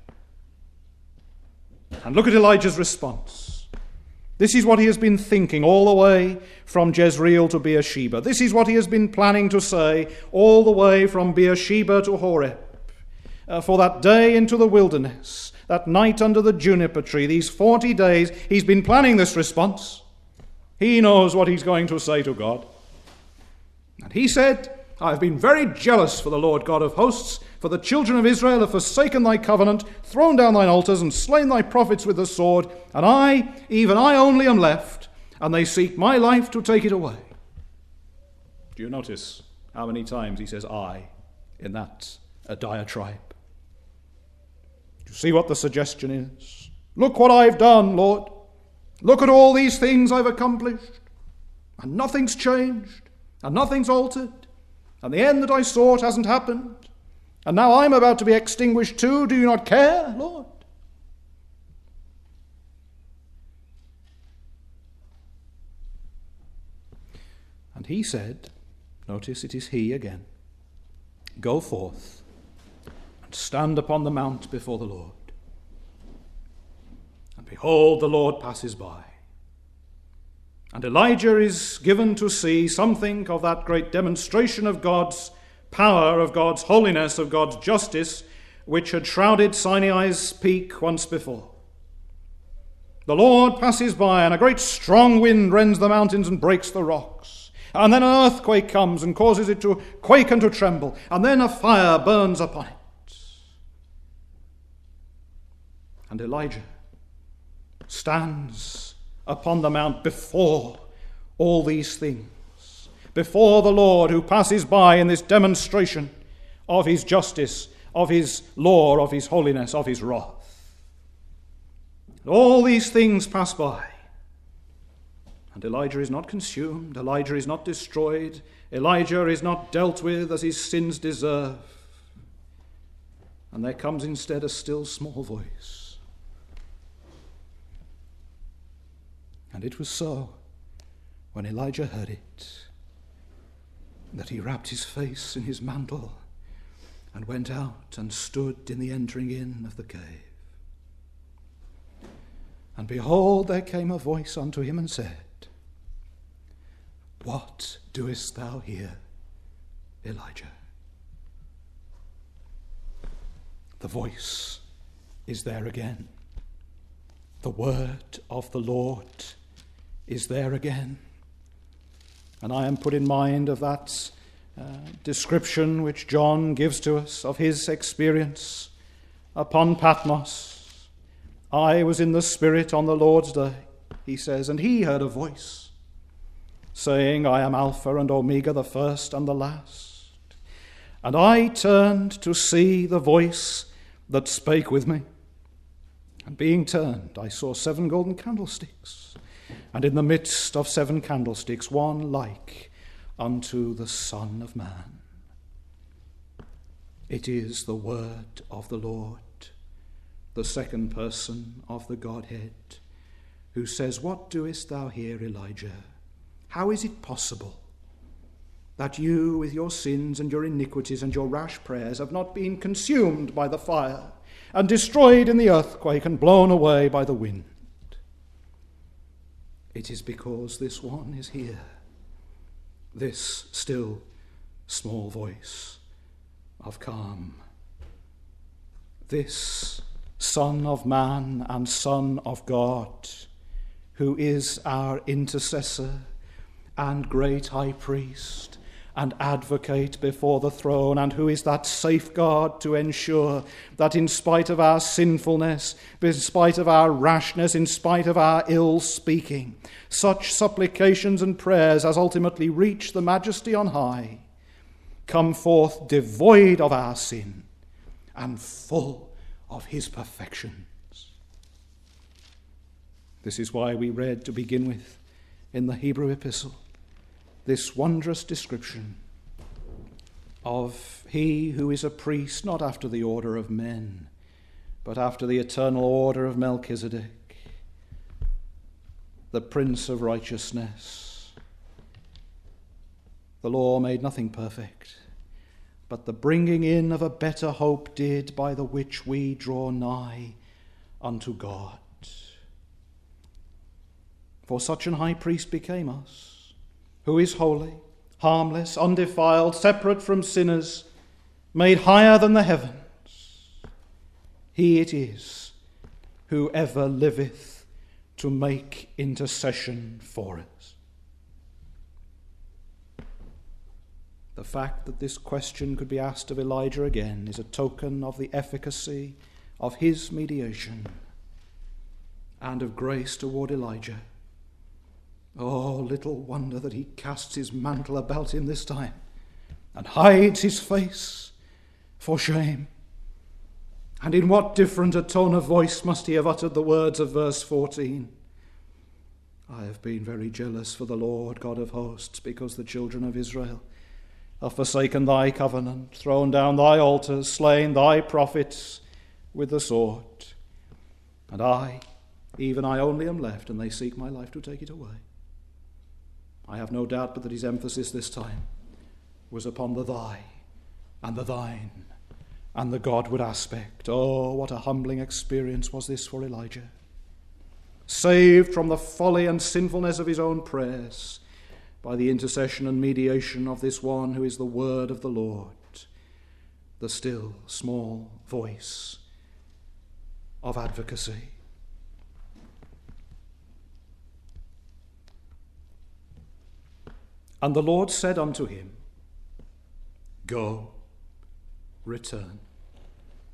And look at Elijah's response. This is what he has been thinking all the way from Jezreel to Beersheba. This is what he has been planning to say all the way from Beersheba to Horeb. Uh, for that day into the wilderness, that night under the juniper tree, these forty days, he's been planning this response. He knows what he's going to say to God. And he said, I have been very jealous for the Lord God of hosts, for the children of Israel have forsaken thy covenant, thrown down thine altars, and slain thy prophets with the sword, and I, even I only, am left, and they seek my life to take it away. Do you notice how many times he says I in that a diatribe? Do you see what the suggestion is? Look what I've done, Lord. Look at all these things I've accomplished, and nothing's changed, and nothing's altered. And the end that I sought hasn't happened. And now I'm about to be extinguished too. Do you not care, Lord? And he said, notice it is he again, Go forth and stand upon the mount before the Lord. And behold, the Lord passes by. And Elijah is given to see something of that great demonstration of God's power, of God's holiness, of God's justice, which had shrouded Sinai's peak once before. The Lord passes by, and a great strong wind rends the mountains and breaks the rocks. And then an earthquake comes and causes it to quake and to tremble. And then a fire burns upon it. And Elijah stands upon the mount before all these things. before the Lord who passes by in this demonstration of his justice, of his law, of his holiness, of his wrath. All these things pass by. And Elijah is not consumed. Elijah is not destroyed. Elijah is not dealt with as his sins deserve. And there comes instead a still small voice. And it was so, when Elijah heard it, that he wrapped his face in his mantle and went out and stood in the entering in of the cave. And behold, there came a voice unto him and said, What doest thou here, Elijah? The voice is there again. The word of the Lord is there again. And I am put in mind of that uh, description which John gives to us of his experience upon Patmos. I was in the Spirit on the Lord's day, he says, and he heard a voice saying, I am Alpha and Omega, the first and the last. And I turned to see the voice that spake with me. And being turned, I saw seven golden candlesticks, and in the midst of seven candlesticks one like unto the Son of Man. It is the word of the Lord, the second person of the Godhead, who says, What doest thou here, Elijah? How is it possible that you, with your sins and your iniquities and your rash prayers, have not been consumed by the fire and destroyed in the earthquake and blown away by the wind? It is because this one is here, this still small voice of calm, this Son of Man and Son of God, who is our intercessor and great high priest and advocate before the throne, and who is that safeguard to ensure that in spite of our sinfulness, in spite of our rashness, in spite of our ill speaking, such supplications and prayers as ultimately reach the Majesty on high come forth devoid of our sin and full of his perfections. This is why we read, to begin with, in the Hebrew epistle, this wondrous description of he who is a priest not after the order of men, but after the eternal order of Melchizedek, the Prince of righteousness. The law made nothing perfect, but the bringing in of a better hope did, by the which we draw nigh unto God. For such an high priest became us, who is holy, harmless, undefiled, separate from sinners, made higher than the heavens. He it is who ever liveth to make intercession for us. The fact that this question could be asked of Elijah again is a token of the efficacy of his mediation and of grace toward Elijah. Oh, little wonder that he casts his mantle about him this time and hides his face for shame. And in what different a tone of voice must he have uttered the words of verse fourteen? I have been very jealous for the Lord God of hosts, because the children of Israel have forsaken thy covenant, thrown down thy altars, slain thy prophets with the sword. And I, even I only am left, and they seek my life to take it away. I have no doubt but that his emphasis this time was upon the thy and the thine and the Godward aspect. Oh, what a humbling experience was this for Elijah. Saved from the folly and sinfulness of his own prayers by the intercession and mediation of this one who is the word of the Lord, the still small voice of advocacy. And the Lord said unto him, Go, return.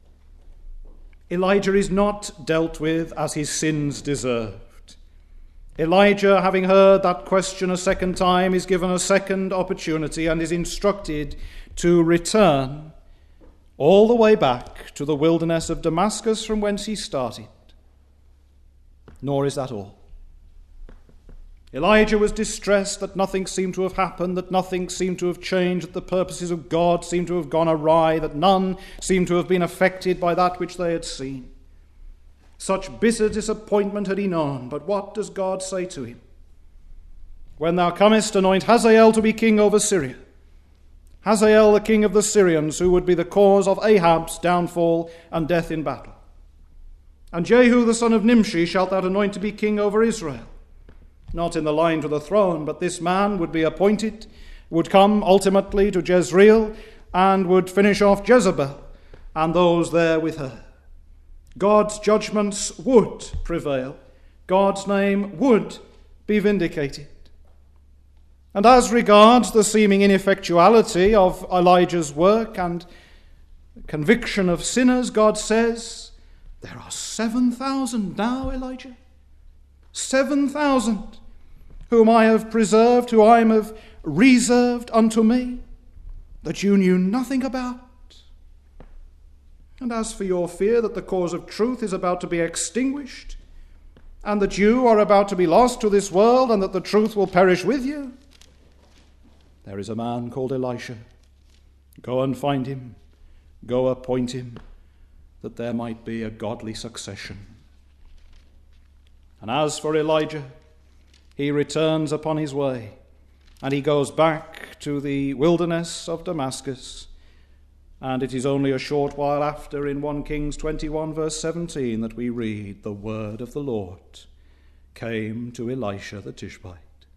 Elijah is not dealt with as his sins deserved. Elijah, having heard that question a second time, is given a second opportunity and is instructed to return all the way back to the wilderness of Damascus from whence he started. Nor is that all. Elijah was distressed that nothing seemed to have happened, that nothing seemed to have changed, that the purposes of God seemed to have gone awry, that none seemed to have been affected by that which they had seen. Such bitter disappointment had he known, but what does God say to him? When thou comest, anoint Hazael to be king over Syria. Hazael, the king of the Syrians, who would be the cause of Ahab's downfall and death in battle. And Jehu, the son of Nimshi, shalt thou anoint to be king over Israel. Not in the line to the throne, but this man would be appointed, would come ultimately to Jezreel, and would finish off Jezebel and those there with her. God's judgments would prevail. God's name would be vindicated. And as regards the seeming ineffectuality of Elijah's work and conviction of sinners, God says, there are seven thousand now, Elijah. Seven thousand whom I have preserved, whom I have reserved unto me, that you knew nothing about. And as for your fear that the cause of truth is about to be extinguished, and that you are about to be lost to this world, and that the truth will perish with you, there is a man called Elisha. Go and find him. Go appoint him, that there might be a godly succession. And as for Elijah, he returns upon his way, and he goes back to the wilderness of Damascus. And it is only a short while after, in First Kings twenty-one, verse seventeen, that we read, the word of the Lord came to Elisha the Tishbite.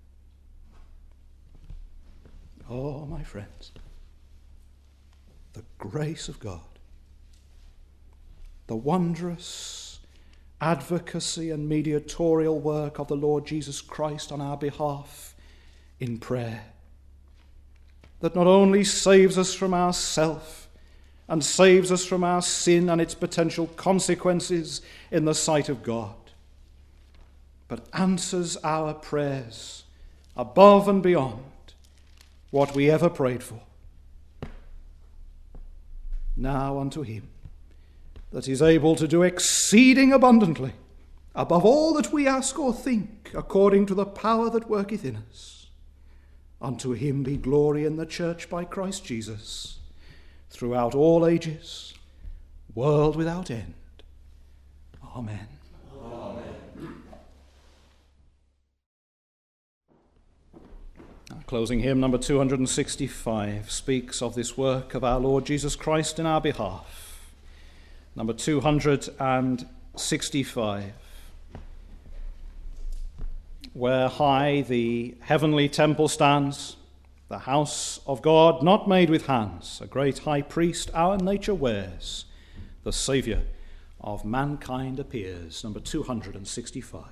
Oh, my friends, the grace of God, the wondrous advocacy and mediatorial work of the Lord Jesus Christ on our behalf in prayer, that not only saves us from ourself and saves us from our sin and its potential consequences in the sight of God, but answers our prayers above and beyond what we ever prayed for. Now unto him that is able to do exceeding abundantly above all that we ask or think, according to the power that worketh in us. Unto him be glory in the church by Christ Jesus, throughout all ages, world without end. Amen. Amen. Our closing hymn, number two hundred sixty-five, speaks of this work of our Lord Jesus Christ in our behalf. Number two hundred sixty-five. Where high the heavenly temple stands, the house of God not made with hands, a great high priest our nature wears, the Saviour of mankind appears. Number two hundred sixty-five.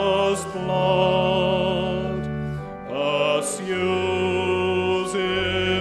Us use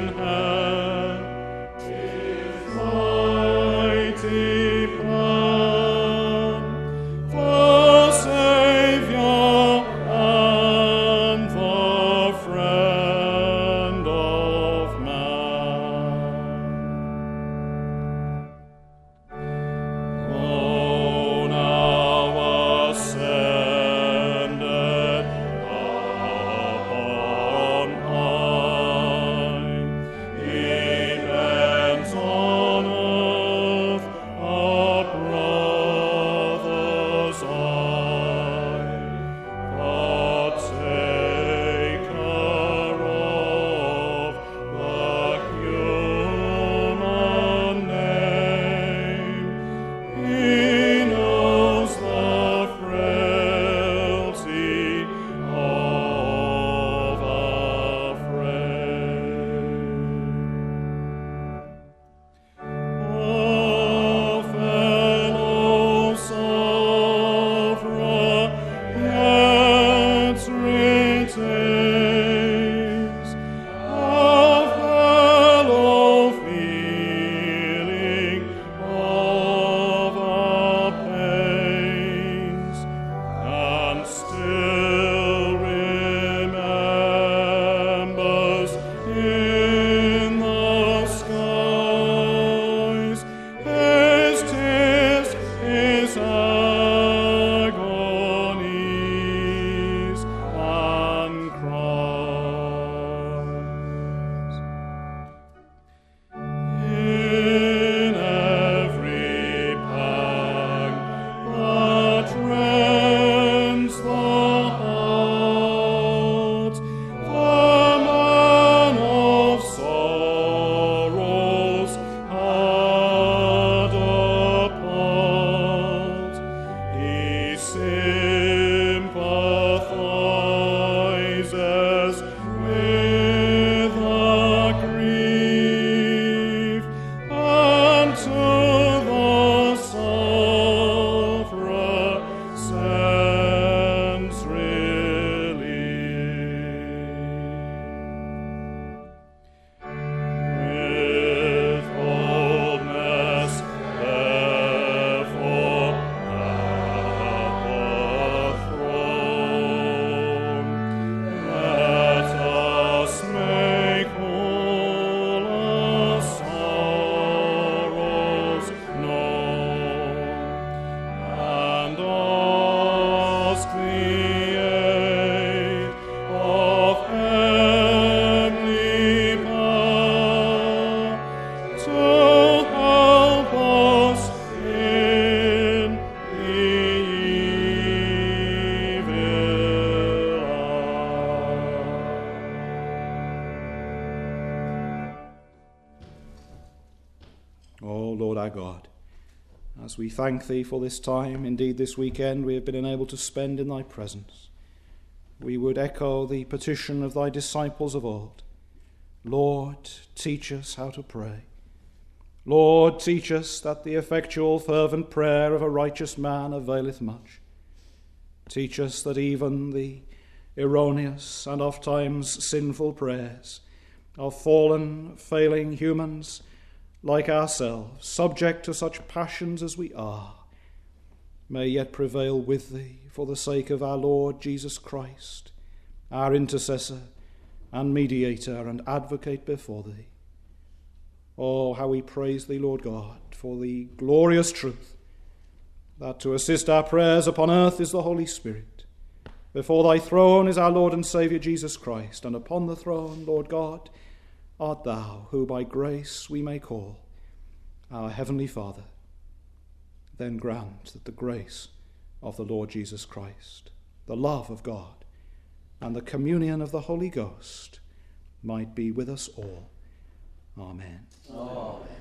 O Lord our God, as we thank thee for this time, indeed this weekend we have been enabled to spend in thy presence, we would echo the petition of thy disciples of old. Lord, teach us how to pray. Lord, teach us that the effectual fervent prayer of a righteous man availeth much. Teach us that even the erroneous and oft-times sinful prayers of fallen, failing humans like ourselves, subject to such passions as we are, may yet prevail with thee for the sake of our Lord Jesus Christ, our intercessor and mediator and advocate before thee. Oh, how we praise thee, Lord God, for the glorious truth that to assist our prayers upon earth is the Holy Spirit. Before thy throne is our Lord and Saviour Jesus Christ, and upon the throne, Lord God, art thou, who by grace we may call our Heavenly Father. Then grant that the grace of the Lord Jesus Christ, the love of God, and the communion of the Holy Ghost might be with us all. Amen. Amen.